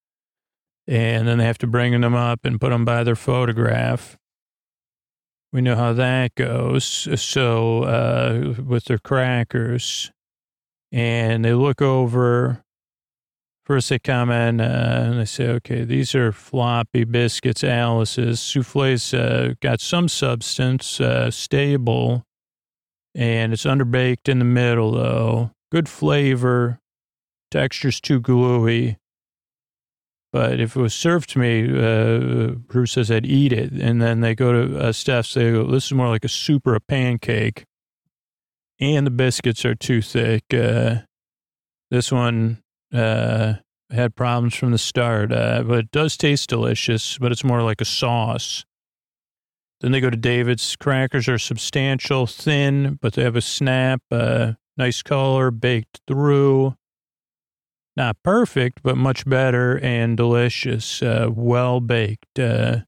and then they have to bring them up and put them by their photograph. We know how that goes. So, uh, with their crackers, and they look over. First, they come in uh, and they say, okay, these are floppy biscuits, Alice's. Souffle's uh, got some substance, uh, stable, and it's underbaked in the middle, though. Good flavor. Texture's too gluey. But if it was served to me, uh, Bruce says I'd eat it. And then they go to uh, Steph's, they go, this is more like a soup or a pancake. And the biscuits are too thick. Uh, this one... Uh, had problems from the start, uh, but it does taste delicious, but it's more like a sauce. Then they go to David's. Crackers are substantial, thin, but they have a snap, uh, nice color, baked through. Not perfect, but much better and delicious, uh, well baked. Uh,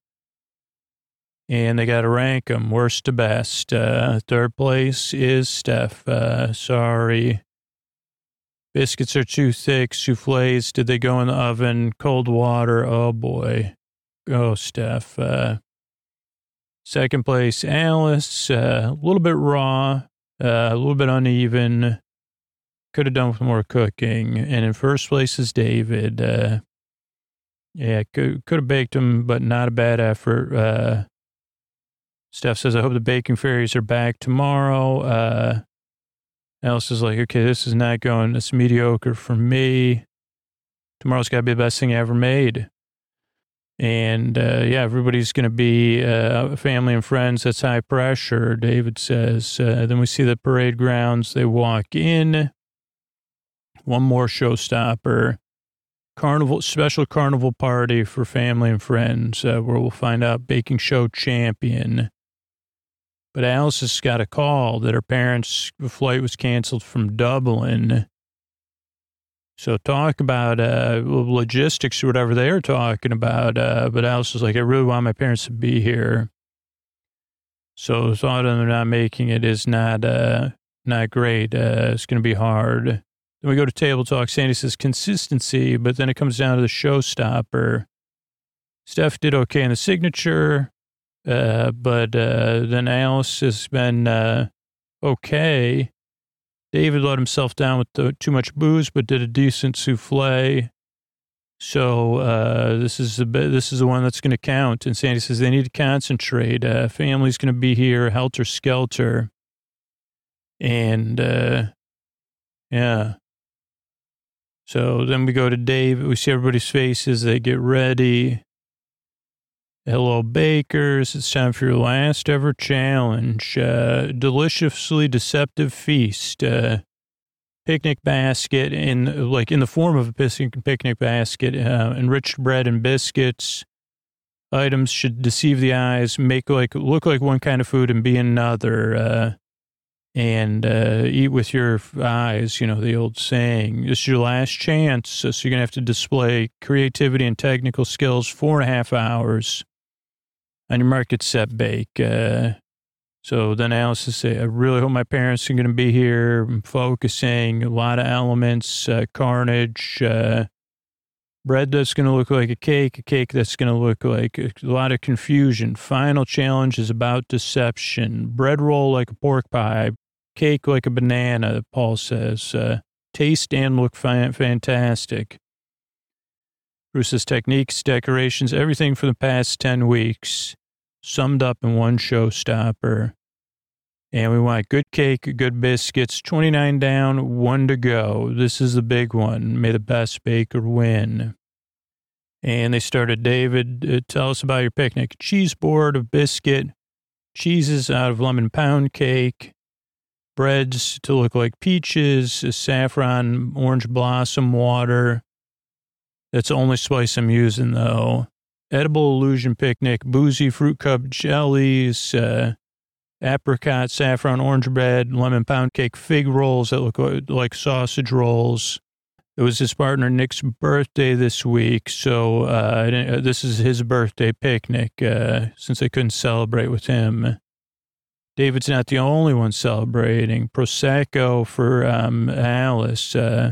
and they got to rank them worst to best. Uh, third place is Steph. Uh, sorry. Biscuits are too thick. Souffles, did they go in the oven? Cold water. Oh, boy. Oh, Steph. Uh, second place, Alice. Uh, a little bit raw. Uh, a little bit uneven. Could have done with more cooking. And in first place is David. Uh, yeah, could, could have baked them, but not a bad effort. Uh, Steph says, I hope the baking fairies are back tomorrow. Uh, Alice is like, okay, this is not going, it's mediocre for me. Tomorrow's got to be the best thing I ever made. And, uh, yeah, everybody's going to be uh, family and friends. That's high pressure, David says. Uh, then we see the parade grounds. They walk in. One more showstopper. Carnival, special carnival party for family and friends uh, where we'll find out baking show champion. But Alice has got a call that her parents' flight was canceled from Dublin. So talk about uh, logistics or whatever they were talking about. Uh, but Alice was like, I really want my parents to be here. So the thought of them not making it is not uh, not great. Uh, it's going to be hard. Then we go to table talk. Sandy says consistency, but then it comes down to the showstopper. Steph did okay in the signature. Uh, but, uh, then Alice has been, uh, okay. David let himself down with the, too much booze, but did a decent souffle. So, uh, this is the, this is the one that's going to count. And Sandy says they need to concentrate. Uh, family's going to be here, helter skelter. And, uh, yeah. So then we go to Dave. We see everybody's faces. They get ready. Hello, bakers. It's time for your last ever challenge. Uh, deliciously deceptive feast. Uh, picnic basket in like in the form of a picnic basket. Uh, enriched bread and biscuits. Items should deceive the eyes, make like look like one kind of food and be another. Uh, and uh, eat with your eyes. You know the old saying. This is your last chance, so you're gonna have to display creativity and technical skills. Four and a half hours. On your market set bake. Uh, so then Alice will say, I really hope my parents are going to be here. I'm focusing a lot of elements, uh, carnage, uh, bread that's going to look like a cake, a cake that's going to look like a, a lot of confusion. Final challenge is about deception. Bread roll like a pork pie, cake like a banana, Paul says. Uh, taste and look fa- fantastic. Bruce's techniques, decorations, everything for the past ten weeks, summed up in one showstopper. And we want good cake, good biscuits, twenty-nine down, one to go. This is the big one. May the best baker win. And they started, David, uh, tell us about your picnic. Cheese board of biscuit, cheeses out of lemon pound cake, breads to look like peaches, a saffron orange blossom water. That's the only spice I'm using, though. Edible illusion picnic, boozy fruit cup jellies, uh, apricot, saffron, orange bread, lemon pound cake, fig rolls that look like sausage rolls. It was his partner Nick's birthday this week, so uh, this is his birthday picnic uh, since I couldn't celebrate with him. David's not the only one celebrating. Prosecco for um, Alice. Uh,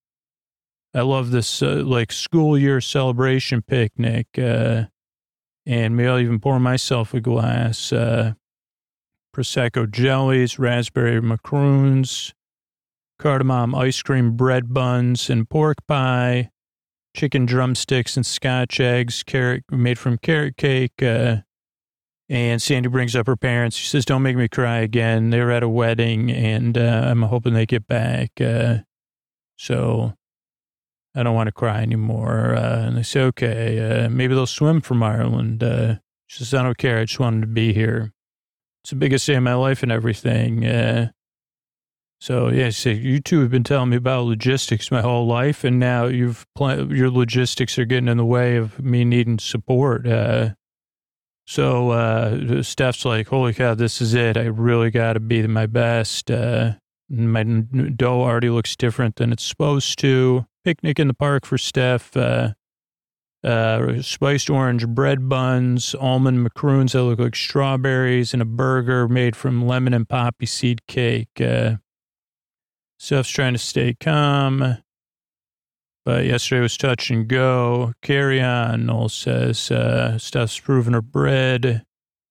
I love this uh, like school year celebration picnic, uh, and maybe I'll even pour myself a glass. Uh, Prosecco jellies, raspberry macaroons, cardamom ice cream bread buns and pork pie, chicken drumsticks and scotch eggs, carrot made from carrot cake. Uh, and Sandy brings up her parents. She says, "Don't make me cry again. They were at a wedding, and uh, I'm hoping they get back. Uh, so I don't want to cry anymore." Uh, and they say, "Okay, uh, maybe they'll swim from Ireland." Uh, she says, "I don't care. I just wanted to be here. It's the biggest day of my life and everything." Uh, so, yeah, so you two have been telling me about logistics my whole life, and now you've pl- your logistics are getting in the way of me needing support. Uh, so uh, Steph's like, "Holy cow, this is it. I really got to be my best. Uh, my dough already looks different than it's supposed to." Picnic in the park for Steph. Uh, Uh, spiced orange bread buns, almond macaroons that look like strawberries, and a burger made from lemon and poppy seed cake. Uh, Steph's trying to stay calm, but yesterday was touch and go. Carry on, Noel says. Uh, Steph's proving her bread,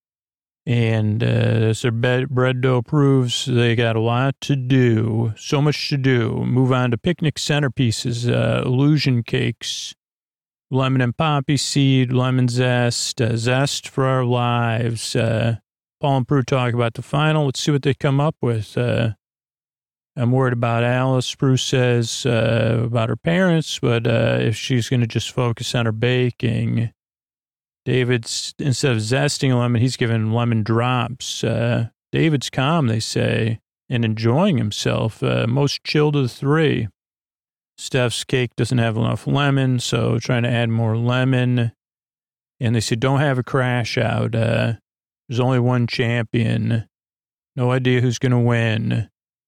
and uh, as their bed, bread dough proves, they got a lot to do. So much to do. Move on to picnic centerpieces, uh, illusion cakes. Lemon and poppy seed, lemon zest, uh, zest for our lives. Uh, Paul and Prue talk about the final. Let's see what they come up with. Uh, I'm worried about Alice. Prue says uh, about her parents, but uh, if she's going to just focus on her baking. David's, instead of zesting a lemon, he's giving lemon drops. Uh, David's calm, they say, and enjoying himself. Uh, most chilled of the three. Steph's cake doesn't have enough lemon, so trying to add more lemon. And they said, don't have a crash out. Uh, there's only one champion. No idea who's going to win.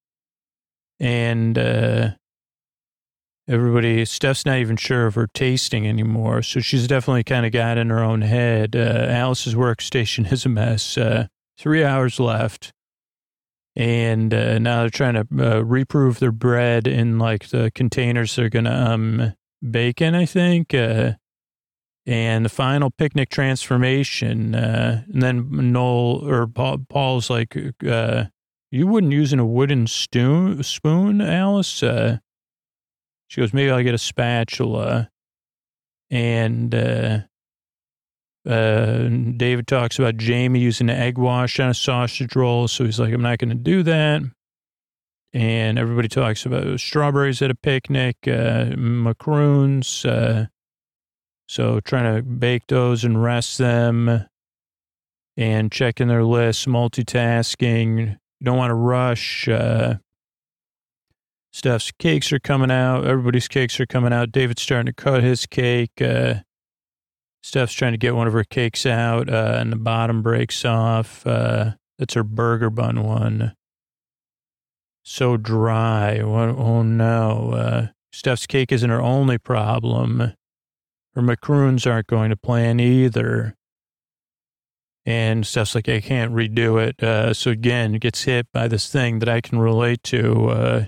And uh, everybody, Steph's not even sure of her tasting anymore, so she's definitely kind of got in her own head. Uh, Alice's workstation is a mess. Uh, three hours left. And uh, now they're trying to uh, reproof their bread in like the containers they're going to um, bake in, I think. Uh, and the final picnic transformation. Uh, and then Noel or Paul, Paul's like, uh, "You wouldn't use a wooden stu- spoon, Alice?" Uh, she goes, "Maybe I'll get a spatula." And uh, Uh, David talks about Jamie using an egg wash on a sausage roll. So he's like, "I'm not going to do that." And everybody talks about strawberries at a picnic, uh, macaroons. Uh, so trying to bake those and rest them and checking their lists, multitasking. You don't want to rush. Uh, Steph's cakes are coming out. Everybody's cakes are coming out. David's starting to cut his cake. Uh, Steph's trying to get one of her cakes out, uh, and the bottom breaks off. Uh, that's her burger bun one. So dry. What, oh, no. Uh, Steph's cake isn't her only problem. Her macaroons aren't going to plan either. And Steph's like, "I can't redo it." Uh, so again, gets hit by this thing that I can relate to. Uh,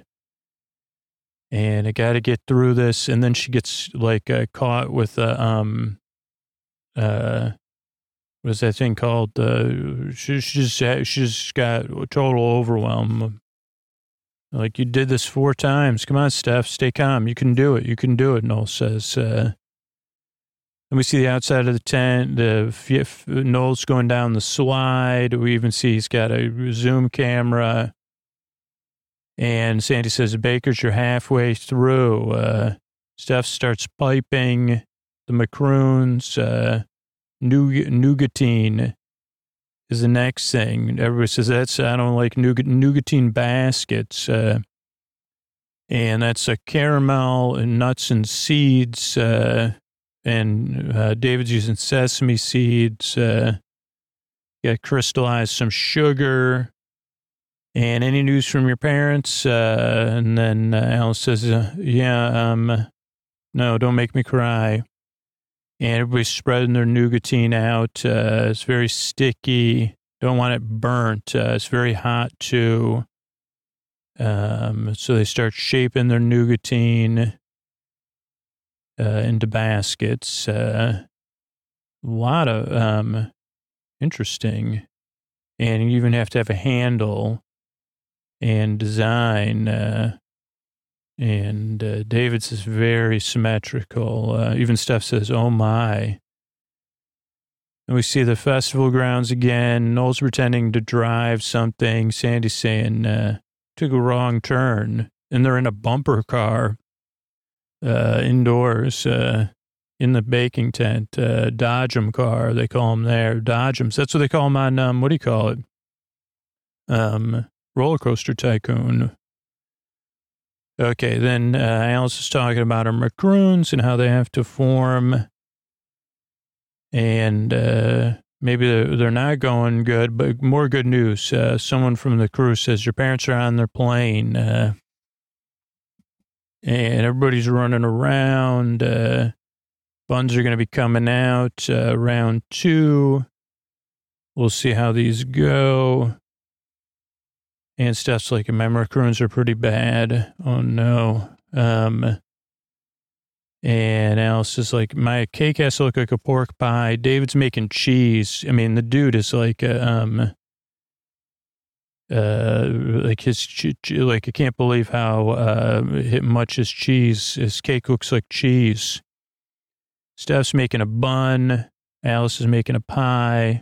and I got to get through this. And then she gets like uh, caught with a... Uh, um, Uh, what is that thing called? Uh, she, she's, she's got total overwhelm. Like, "You did this four times. Come on, Steph, stay calm. You can do it. You can do it," Noel says. Uh, And we see the outside of the tent, the f- Noel's going down the slide. We even see he's got a zoom camera. And Sandy says, Bakers, you're halfway through. Uh, Steph starts piping. The macaroons, uh, noug- nougatine is the next thing. Everybody says, that's, I don't like nougat- nougatine baskets. Uh, and that's a caramel and nuts and seeds. Uh, and uh, David's using sesame seeds. Uh, got crystallized some sugar. And any news from your parents? Uh, and then uh, Alice says, uh, yeah, um, no, don't make me cry. And everybody's spreading their nougatine out. Uh, it's very sticky. Don't want it burnt. Uh, it's very hot, too. Um, so they start shaping their nougatine uh, into baskets. Uh, a lot of um, interesting. And you even have to have a handle and design. Uh, and uh, David's is very symmetrical. Uh, even Steph says, oh, my. And we see the festival grounds again. Noel's pretending to drive something. Sandy's saying, uh, took a wrong turn. And they're in a bumper car uh, indoors uh, in the baking tent. Uh, Dodgem car, they call them there. Dodgems. That's what they call them on, um, what do you call it? Um, Roller Coaster Tycoon. Okay, then uh, Alice is talking about her macaroons and how they have to form. And uh, maybe they're, they're not going good, but more good news. Uh, someone from the crew says, your parents are on their plane. Uh, and everybody's running around. Uh, buns are going to be coming out uh, round two. We'll see how these go. And Steph's like, my macaroons are pretty bad. Oh, no. Um, and Alice is like, my cake has to look like a pork pie. David's making cheese. I mean, the dude is like, a, um, uh, like his, ch- like, I can't believe how uh, much his cheese, his cake looks like cheese. Steph's making a bun. Alice is making a pie.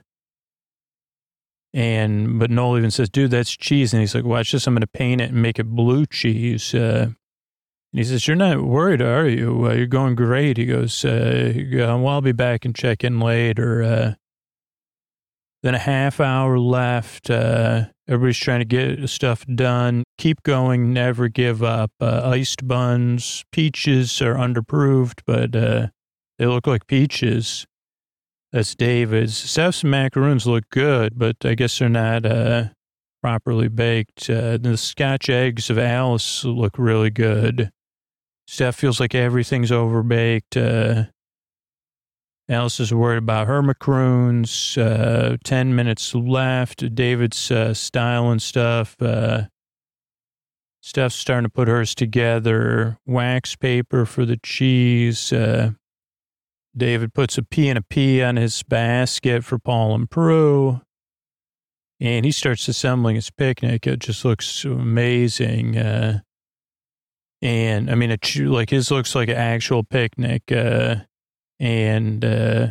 And, but Noel even says, dude, that's cheese. And he's like, watch this. I'm going to paint it and make it blue cheese. Uh, and he says, you're not worried, are you? Uh, you're going great. He goes, uh, well, I'll be back and check in later. Uh, then a half hour left. Uh, everybody's trying to get stuff done. Keep going. Never give up. Uh, iced buns. Peaches are underproofed, but uh, they look like peaches. That's David's. Steph's macaroons look good, but I guess they're not uh, properly baked. Uh, the Scotch eggs of Alice look really good. Steph feels like everything's overbaked. Uh, Alice is worried about her macaroons. Uh, ten minutes left. David's uh, styling stuff. Uh, Steph's starting to put hers together. Wax paper for the cheese. Uh, David puts a P and a P on his basket for Paul and Prue. And he starts assembling his picnic. It just looks amazing. Uh, and I mean, it, like his looks like an actual picnic. Uh, and uh,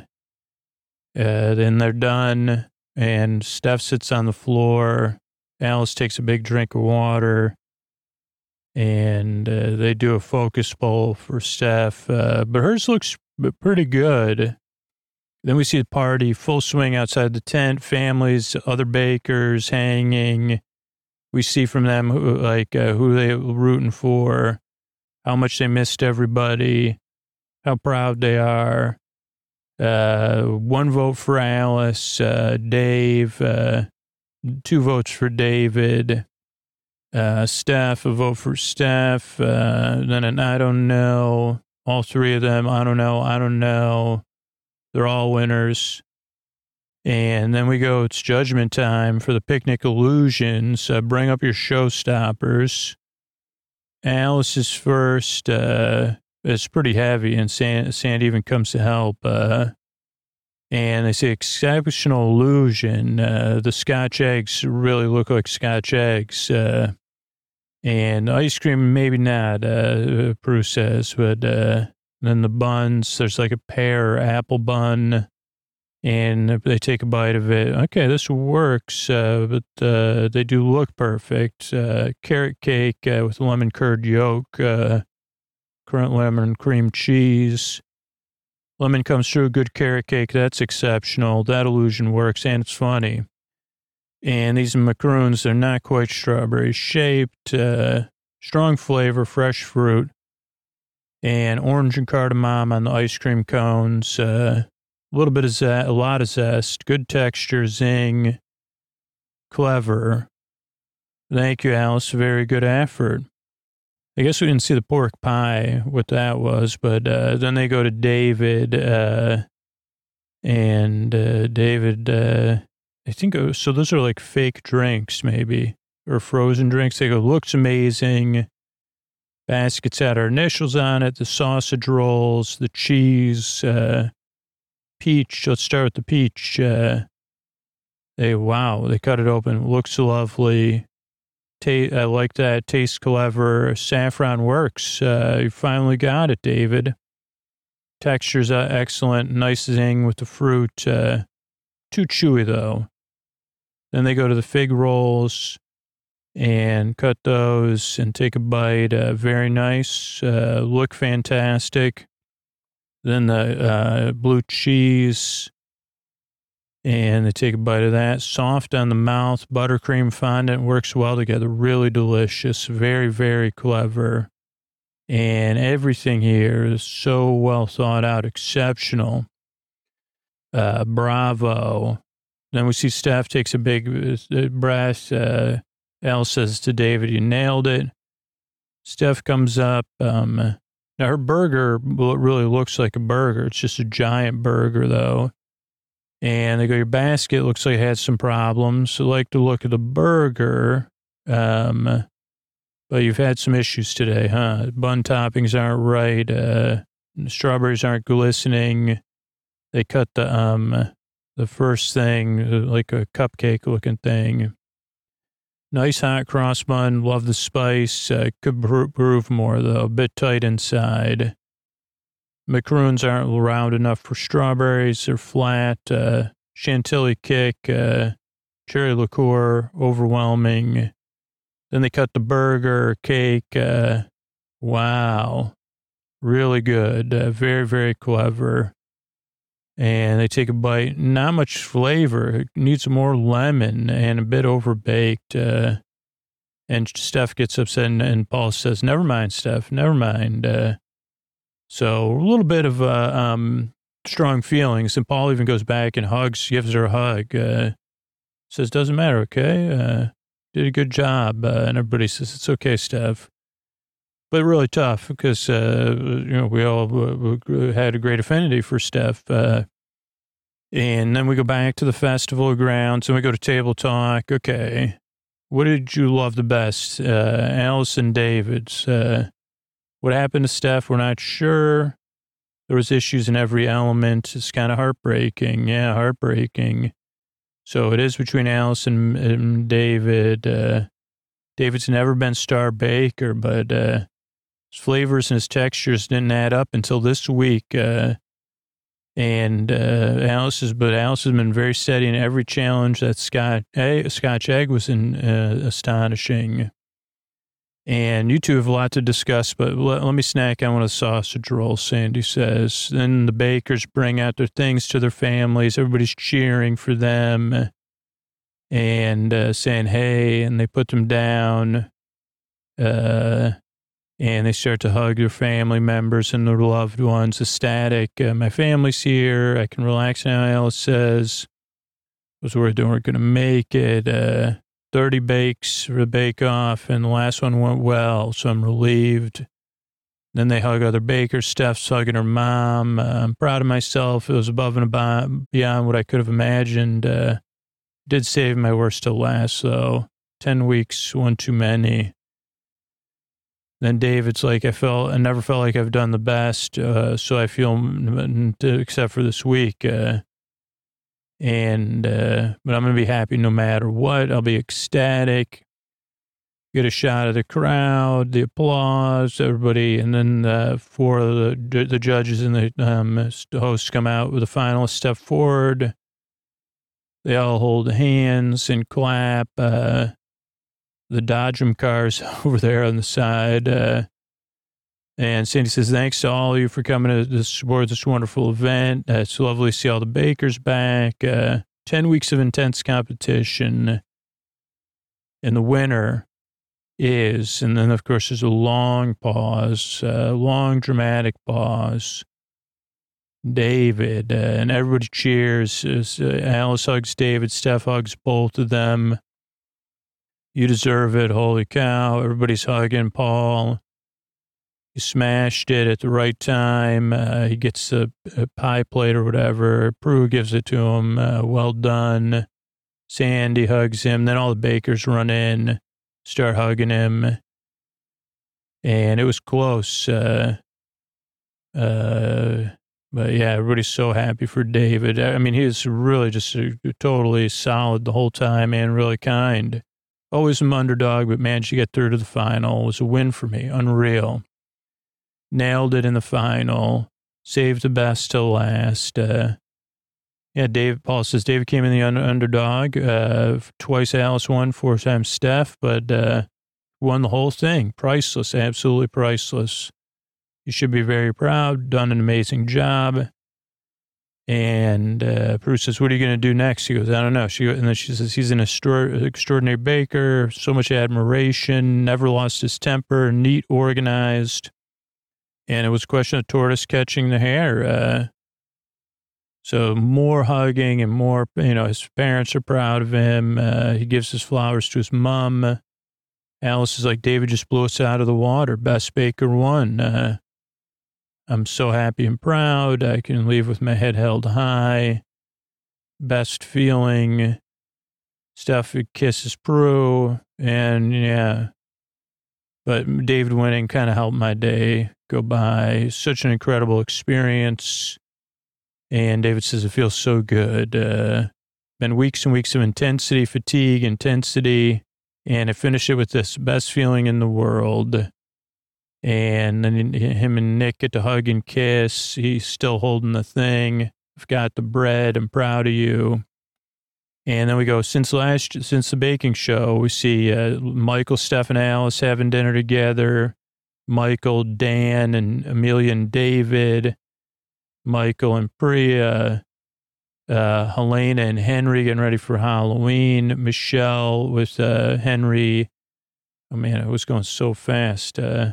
uh, then they're done. And Steph sits on the floor. Alice takes a big drink of water. And uh, they do a focus poll for Steph. Uh, but hers looks but pretty good. Then we see the party, full swing outside the tent, families, other bakers hanging. We see from them who, like uh, who they were rooting for, how much they missed everybody, how proud they are. Uh, one vote for Alice, uh, Dave, uh, two votes for David, uh, Steph, a vote for Steph, uh, then an I don't know. All three of them, I don't know, I don't know. They're all winners. And then we go, it's judgment time for the picnic illusions. Uh, bring up your showstoppers. Alice is first. Uh, it's pretty heavy, and San- Sandy even comes to help. Uh, and they say exceptional illusion. Uh, the Scotch eggs really look like Scotch eggs. Uh, And ice cream, maybe not, uh, Prue says, but uh, And then the buns, there's like a pear apple bun, and they take a bite of it. Okay, this works, uh, but uh, they do look perfect. Uh, carrot cake uh, with lemon curd yolk, uh, currant lemon cream cheese. Lemon comes through, good carrot cake, that's exceptional. That illusion works, and it's funny. And these macaroons, they're not quite strawberry shaped, uh, strong flavor, fresh fruit, and orange and cardamom on the ice cream cones. Uh, a little bit of zest, a lot of zest, good texture, zing, clever. Thank you, Alice. Very good effort. I guess we didn't see the pork pie, what that was, but uh, then they go to David, uh, and uh, David, uh, I think, it was, so those are like fake drinks, maybe, or frozen drinks. They go, looks amazing. Baskets had our initials on it, the sausage rolls, the cheese, uh, peach. Let's start with the peach. Uh, they, wow, they cut it open. Looks lovely. I like that. Tastes clever. Saffron works. Uh, you finally got it, David. Texture's uh, excellent. Nice zing with the fruit. Uh, too chewy, though. Then they go to the fig rolls and cut those and take a bite. Uh, very nice. Uh, look fantastic. Then the uh, blue cheese. And they take a bite of that. Soft on the mouth. Buttercream fondant works well together. Really delicious. Very, very clever. And everything here is so well thought out. Exceptional. Uh, bravo. Then we see Steph takes a big breath. Uh, Al says to David, you nailed it. Steph comes up. Um, now, her burger really looks like a burger. It's just a giant burger, though. And they go, your basket looks like it had some problems. So I like to look at the burger. Um, but you've had some issues today, huh? Bun toppings aren't right. Uh, the strawberries aren't glistening. They cut the, um, the first thing, like a cupcake looking thing. Nice hot cross bun. Love the spice. Uh, could prove more, though. A bit tight inside. Macaroons aren't round enough for strawberries. They're flat. Uh, Chantilly kick, uh, cherry liqueur, overwhelming. Then they cut the burger, cake. Uh, wow. Really good. Uh, very, very clever. And they take a bite. Not much flavor. It needs more lemon and a bit overbaked. Uh, and Steph gets upset, and, and Paul says, never mind, Steph. Never mind. Uh, So a little bit of uh, um, strong feelings. And Paul even goes back and hugs, gives her a hug, uh, says, doesn't matter, okay? Uh, did a good job. Uh, and everybody says, it's okay, Steph. But really tough because, uh, you know, we all uh, had a great affinity for Steph. Uh, and then we go back to the festival grounds and we go to table talk. Okay. What did you love the best? Uh, Alice and David's. Uh, What happened to Steph, we're not sure. There was issues in every element. It's kind of heartbreaking. Yeah, heartbreaking. So it is between Alice and, and David. Uh, David's never been star baker, but uh, his flavors and his textures didn't add up until this week. Uh, and uh, Alice has, but Alice has been very steady in every challenge. That Scotch, eh, Scotch egg was in, uh, astonishing. And you two have a lot to discuss, but let, let me snack on one of the sausage rolls, Sandy says. Then the bakers bring out their things to their families. Everybody's cheering for them and uh, saying, hey, and they put them down. Uh, and they start to hug their family members and their loved ones, ecstatic. Uh, my family's here. I can relax now, Alice says. I was worried they weren't going to make it. Uh, thirty bakes for the bake-off, and the last one went well, so I'm relieved. Then they hug other bakers. Steph's hugging her mom. Uh, I'm proud of myself. It was above and beyond what I could have imagined. Uh, did save my worst to last, though. Ten weeks, one too many. Then David's like, I felt, I never felt like I've done the best, uh, so I feel, except for this week, uh, And, uh, but I'm going to be happy no matter what. I'll be ecstatic. get a shot of the crowd, the applause, everybody. And then uh, four of the, the judges and the, um, the hosts come out with the finalists step forward. They all hold hands and clap. Uh, the Dodgem cars over there on the side. Uh, and Sandy says, thanks to all of you for coming to this, support this wonderful event. Uh, it's lovely to see all the bakers back. Uh, ten weeks of intense competition. And the winner is, and then, of course, there's a long pause, a uh, long dramatic pause. David, uh, and everybody cheers. Uh, Alice hugs David. Steph hugs both of them. You deserve it. Holy cow. Everybody's hugging Paul. He smashed it at the right time. Uh, he gets a, a pie plate or whatever. Prue gives it to him. Uh, well done. Sandy hugs him. Then all the bakers run in, start hugging him. And it was close. Uh, uh, but yeah, everybody's so happy for David. I mean, he was really just a, totally solid the whole time and really kind. Always an underdog, but managed to get through to the final. It was a win for me. Unreal. Nailed it in the final. Saved the best till last. Uh, yeah, Dave, Paul says David came in the un- underdog. Uh, twice Alice won, four times Steph, but uh, won the whole thing. Priceless, absolutely priceless. You should be very proud. Done an amazing job. And uh, Prue says, what are you going to do next? She goes, I don't know. She And then she says, he's an extra- extraordinary baker, so much admiration, never lost his temper, neat, organized. And it was a question of tortoise catching the hare. Uh, so more hugging and more, you know, his parents are proud of him. Uh, he gives his flowers to his mom. Alice is like, David just blew us out of the water. Best baker won. Uh, I'm so happy and proud. I can leave with my head held high. Best feeling. Steph kisses Prue. And yeah. But David winning kind of helped my day go by. Such an incredible experience. And David says, it feels so good. Uh, been weeks and weeks of intensity, fatigue, intensity. And I finished it with this best feeling in the world. And then him and Nick get to hug and kiss. He's still holding the thing. I've got the bread. I'm proud of you. And then we go, since last, since the baking show, we see uh, Michael, Steph, and Alice having dinner together. Michael, Dan, and Amelia and David. Michael and Priya. Uh, Helena and Henry getting ready for Halloween. Michelle with uh, Henry. Oh, man, it was going so fast. Uh,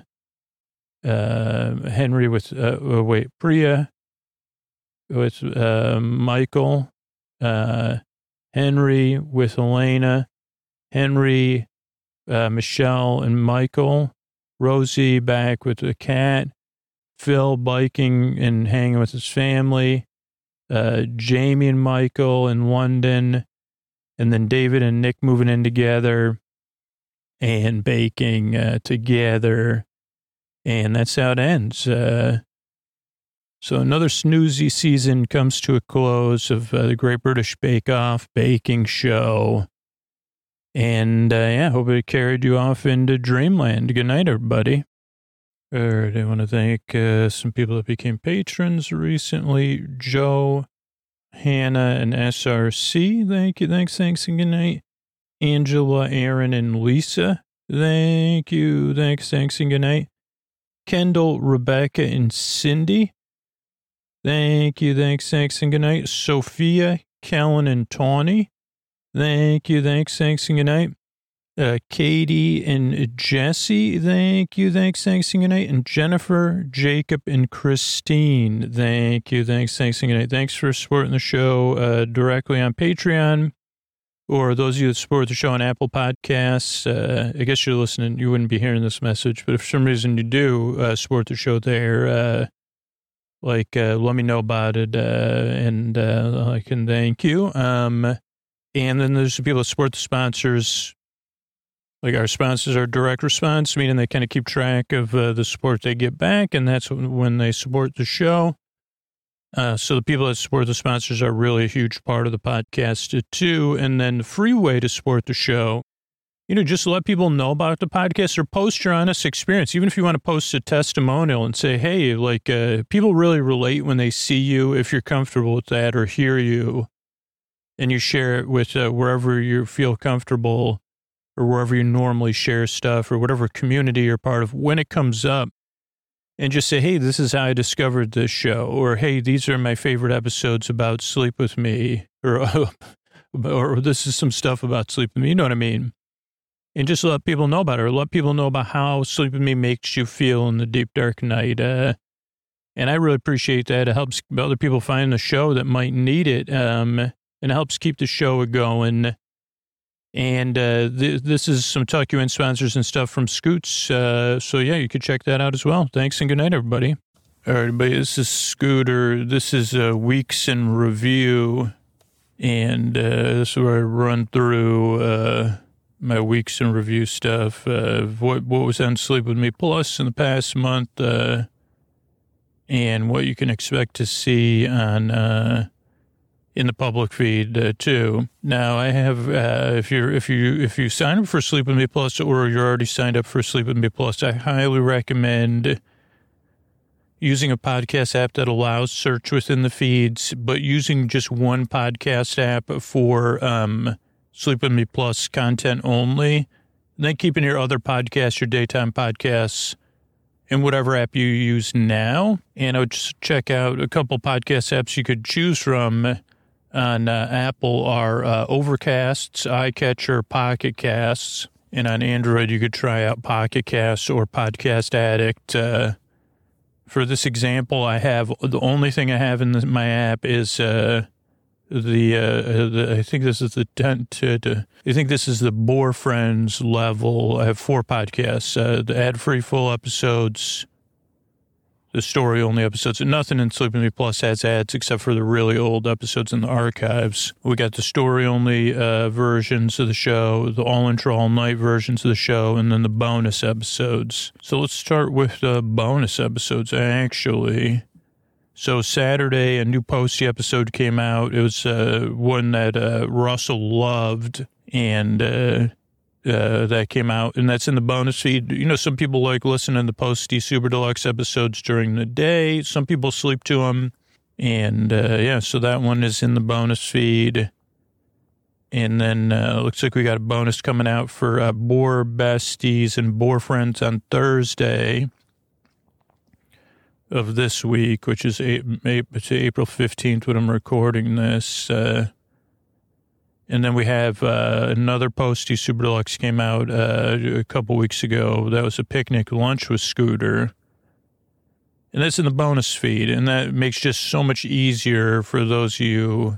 uh, Henry with, uh, oh, wait, Priya with uh, Michael. Uh, Henry with Helena. Henry, uh, Michelle, and Michael. Rosie back with the cat. Phil biking and hanging with his family. Uh, Jamie and Michael in London. And then David and Nick moving in together and baking uh, together. And that's how it ends. Uh, so another snoozy season comes to a close of uh, the Great British Bake Off baking show. And uh, yeah, hope it carried you off into dreamland. Good night, everybody. All right, I want to thank uh, some people that became patrons recently. Joe, Hannah, and S R C. Thank you. Thanks, thanks, and good night. Angela, Aaron, and Lisa. Thank you. Thanks, thanks, and good night. Kendall, Rebecca, and Cindy. Thank you. Thanks, thanks, and good night. Sophia, Kellen, and Tawny. Thank you. Thanks, thanks, and good night. Uh, Katie and Jesse, thank you, thanks, thanks, and good night. And Jennifer, Jacob, and Christine, thank you, thanks, thanks, and good night. Thanks for supporting the show uh, directly on Patreon, or those of you that support the show on Apple Podcasts. Uh, I guess you're listening, you wouldn't be hearing this message, but if for some reason you do uh, support the show there, uh, like, uh, let me know about it, uh, and uh, I can thank you. Um, and then there's the people that support the sponsors. Like our sponsors are direct response, meaning they kind of keep track of uh, the support they get back, and that's when they support the show. Uh, so the people that support the sponsors are really a huge part of the podcast too. And then the free way to support the show you know, just let people know about the podcast or post your honest experience. Even if you want to post a testimonial and say, hey, like uh, people really relate when they see you, if you're comfortable with that, or hear you, and you share it with uh, wherever you feel comfortable or wherever you normally share stuff or whatever community you're part of, when it comes up, and just say, hey, this is how I discovered this show, or hey, these are my favorite episodes about Sleep With Me, or, or this is some stuff about Sleep With Me, you know what I mean? And just let people know about it, or let people know about how Sleep With Me makes you feel in the deep, dark night. Uh, and I really appreciate that. It helps other people find the show that might need it, um, and it helps keep the show going. And uh, th- this is some Tuck You In sponsors and stuff from Scoots. Uh, so, yeah, you could check that out as well. Thanks and good night, everybody. All right, everybody, this is Scooter. This is uh, Weeks in Review. And uh, this is where I run through uh, my Weeks in Review stuff. Uh, what, what was on Sleep With Me Plus in the past month. Uh, and what you can expect to see on... Uh, in the public feed uh, too. Now I have, uh, if you're, if you, if you sign up for Sleep With Me Plus, or you're already signed up for Sleep With Me Plus, I highly recommend using a podcast app that allows search within the feeds, but using just one podcast app for, um, Sleep With Me Plus content only, and then keeping your other podcasts, your daytime podcasts, in whatever app you use now. And I would just check out a couple podcast apps you could choose from. On uh, Apple are uh, Overcasts, iCatcher, Pocket Casts, and on Android you could try out Pocket Casts or Podcast Addict. Uh, for this example, I have the only thing I have in the, my app is uh, the, uh, the I think this is the ten to, to I think this is the Boar Friends level. I have four podcasts: uh, the ad-free full episodes, the story-only episodes, and nothing in Sleep With Me Plus has ads except for the really old episodes in the archives. We got the story-only uh, versions of the show, the all-intro, all-night versions of the show, and then the bonus episodes. So let's start with the bonus episodes, actually. So Saturday, a new Posty episode came out. It was uh, one that uh, Russell loved, and... Uh, Uh, that came out, and that's in the bonus feed. You know, some people like listening to Posty Super Deluxe episodes during the day. Some people sleep to them. And, uh, yeah, so that one is in the bonus feed. And then uh, looks like we got a bonus coming out for uh, Boar Besties and Boar Friends on Thursday of this week, which is a- a- it's April fifteenth when I'm recording this. Uh And then we have uh, another Posty Super Deluxe came out uh, a couple weeks ago. That was a picnic lunch with Scooter. And that's in the bonus feed. And that makes just so much easier for those of you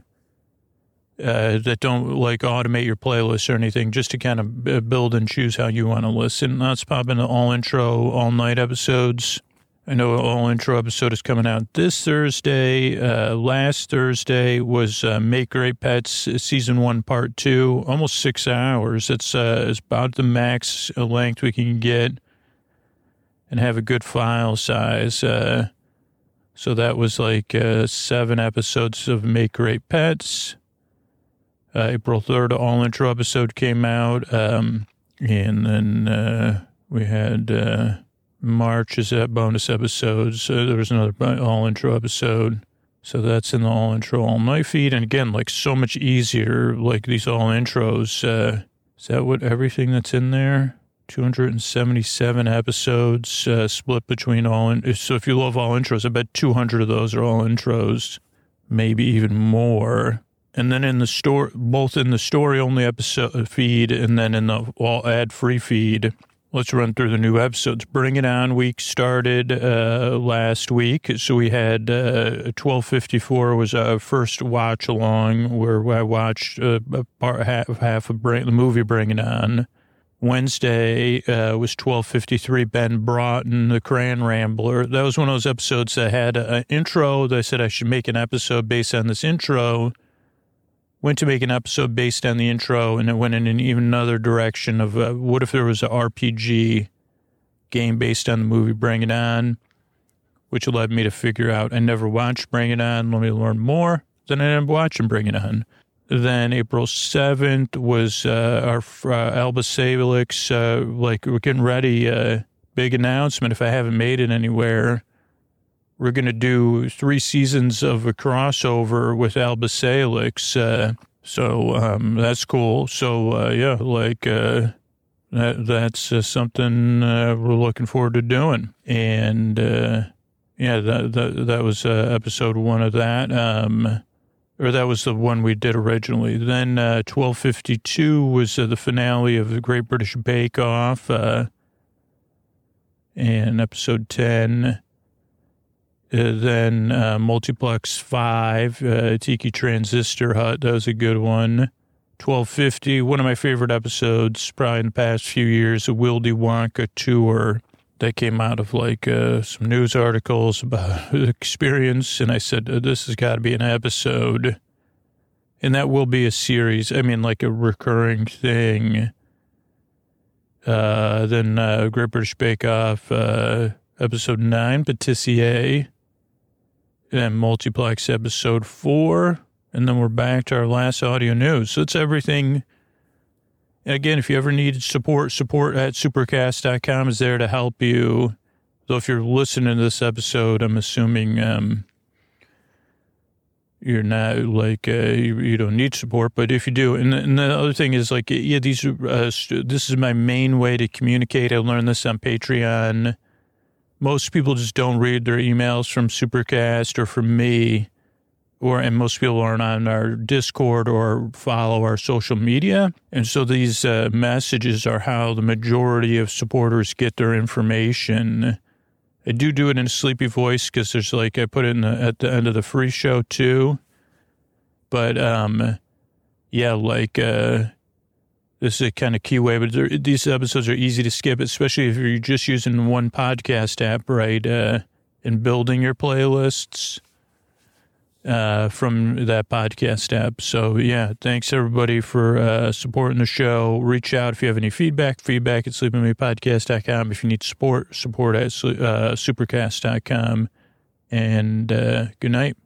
uh, that don't like automate your playlist or anything, just to kind of build and choose how you want to listen. Let's pop into all intro, all night episodes. I know all intro episode is coming out this Thursday. Uh, last Thursday was uh, Make Great Pets season one, part two, almost six hours. It's, uh, it's about the max length we can get and have a good file size. Uh, so that was like uh, seven episodes of Make Great Pets. Uh, April third, all intro episode came out. Um, and then uh, we had... Uh, March is at bonus episodes. Uh, there was another all intro episode. So that's in the all intro all night feed. And again, like so much easier, like these all intros. Uh, is that what everything that's in there? two hundred seventy-seven episodes uh, split between all. In- so if you love all intros, I bet two hundred of those are all intros, maybe even more. And then in the store, both in the story only episode feed and then in the all ad free feed. Let's run through the new episodes. Bring It On week started uh, last week. So we had uh, twelve fifty-four was our first watch along where I watched uh, part, half, half of bring, the movie Bring It On. Wednesday uh, was twelve fifty-three, Ben Broughton, the Crayon Rambler. That was one of those episodes that had an intro. They said I should make an episode based on this intro. Went to make an episode based on the intro, and it went in an even another direction of uh, what if there was an R P G game based on the movie Bring It On, which led me to figure out I never watched Bring It On. Let me learn more. Then I ended up watching Bring It On. Then April seventh was uh, our uh, Alba Salix, uh, like we're getting ready, uh, big announcement. If I haven't made it anywhere, we're going to do three seasons of a crossover with Alba Salix. Uh, so um, that's cool. So, uh, yeah, like uh, that, that's uh, something uh, we're looking forward to doing. And, uh, yeah, that, that, that was uh, episode one of that. Um Or that was the one we did originally. Then uh, twelve fifty-two was uh, the finale of the Great British Bake Off. Uh, and episode ten. Uh, then uh, Multiplex five, uh, Tiki Transistor Hut. That was a good one. twelve fifty, one of my favorite episodes probably in the past few years, a Willy Wonka tour. That came out of like uh, some news articles about the experience. And I said, this has got to be an episode. And that will be a series. I mean, like a recurring thing. Uh, then uh, Great British Bake Off, uh, episode nine, Patissier. And Multiplex episode four. And then we're back to our last audio news. So it's everything. And again, if you ever need support, support at supercast dot com is there to help you. So if you're listening to this episode, I'm assuming um, you're not like, uh, you, you don't need support. But if you do, and, and the other thing is like, yeah, these are, uh, this is my main way to communicate. I learned this on Patreon. Most people just don't read their emails from Supercast or from me. Or, and most people aren't on our Discord or follow our social media. And so these uh, messages are how the majority of supporters get their information. I do do it in a sleepy voice because there's like, I put it in the, at the end of the free show too. But, um, yeah, like, uh, this is a kind of key way, but these episodes are easy to skip, especially if you're just using one podcast app, right? Uh, and building your playlists. Uh, from that podcast app. So, yeah, thanks, everybody, for uh, supporting the show. Reach out if you have any feedback, feedback at sleep with me podcast dot com. If you need support, support at uh, supercast dot com. And uh, good night.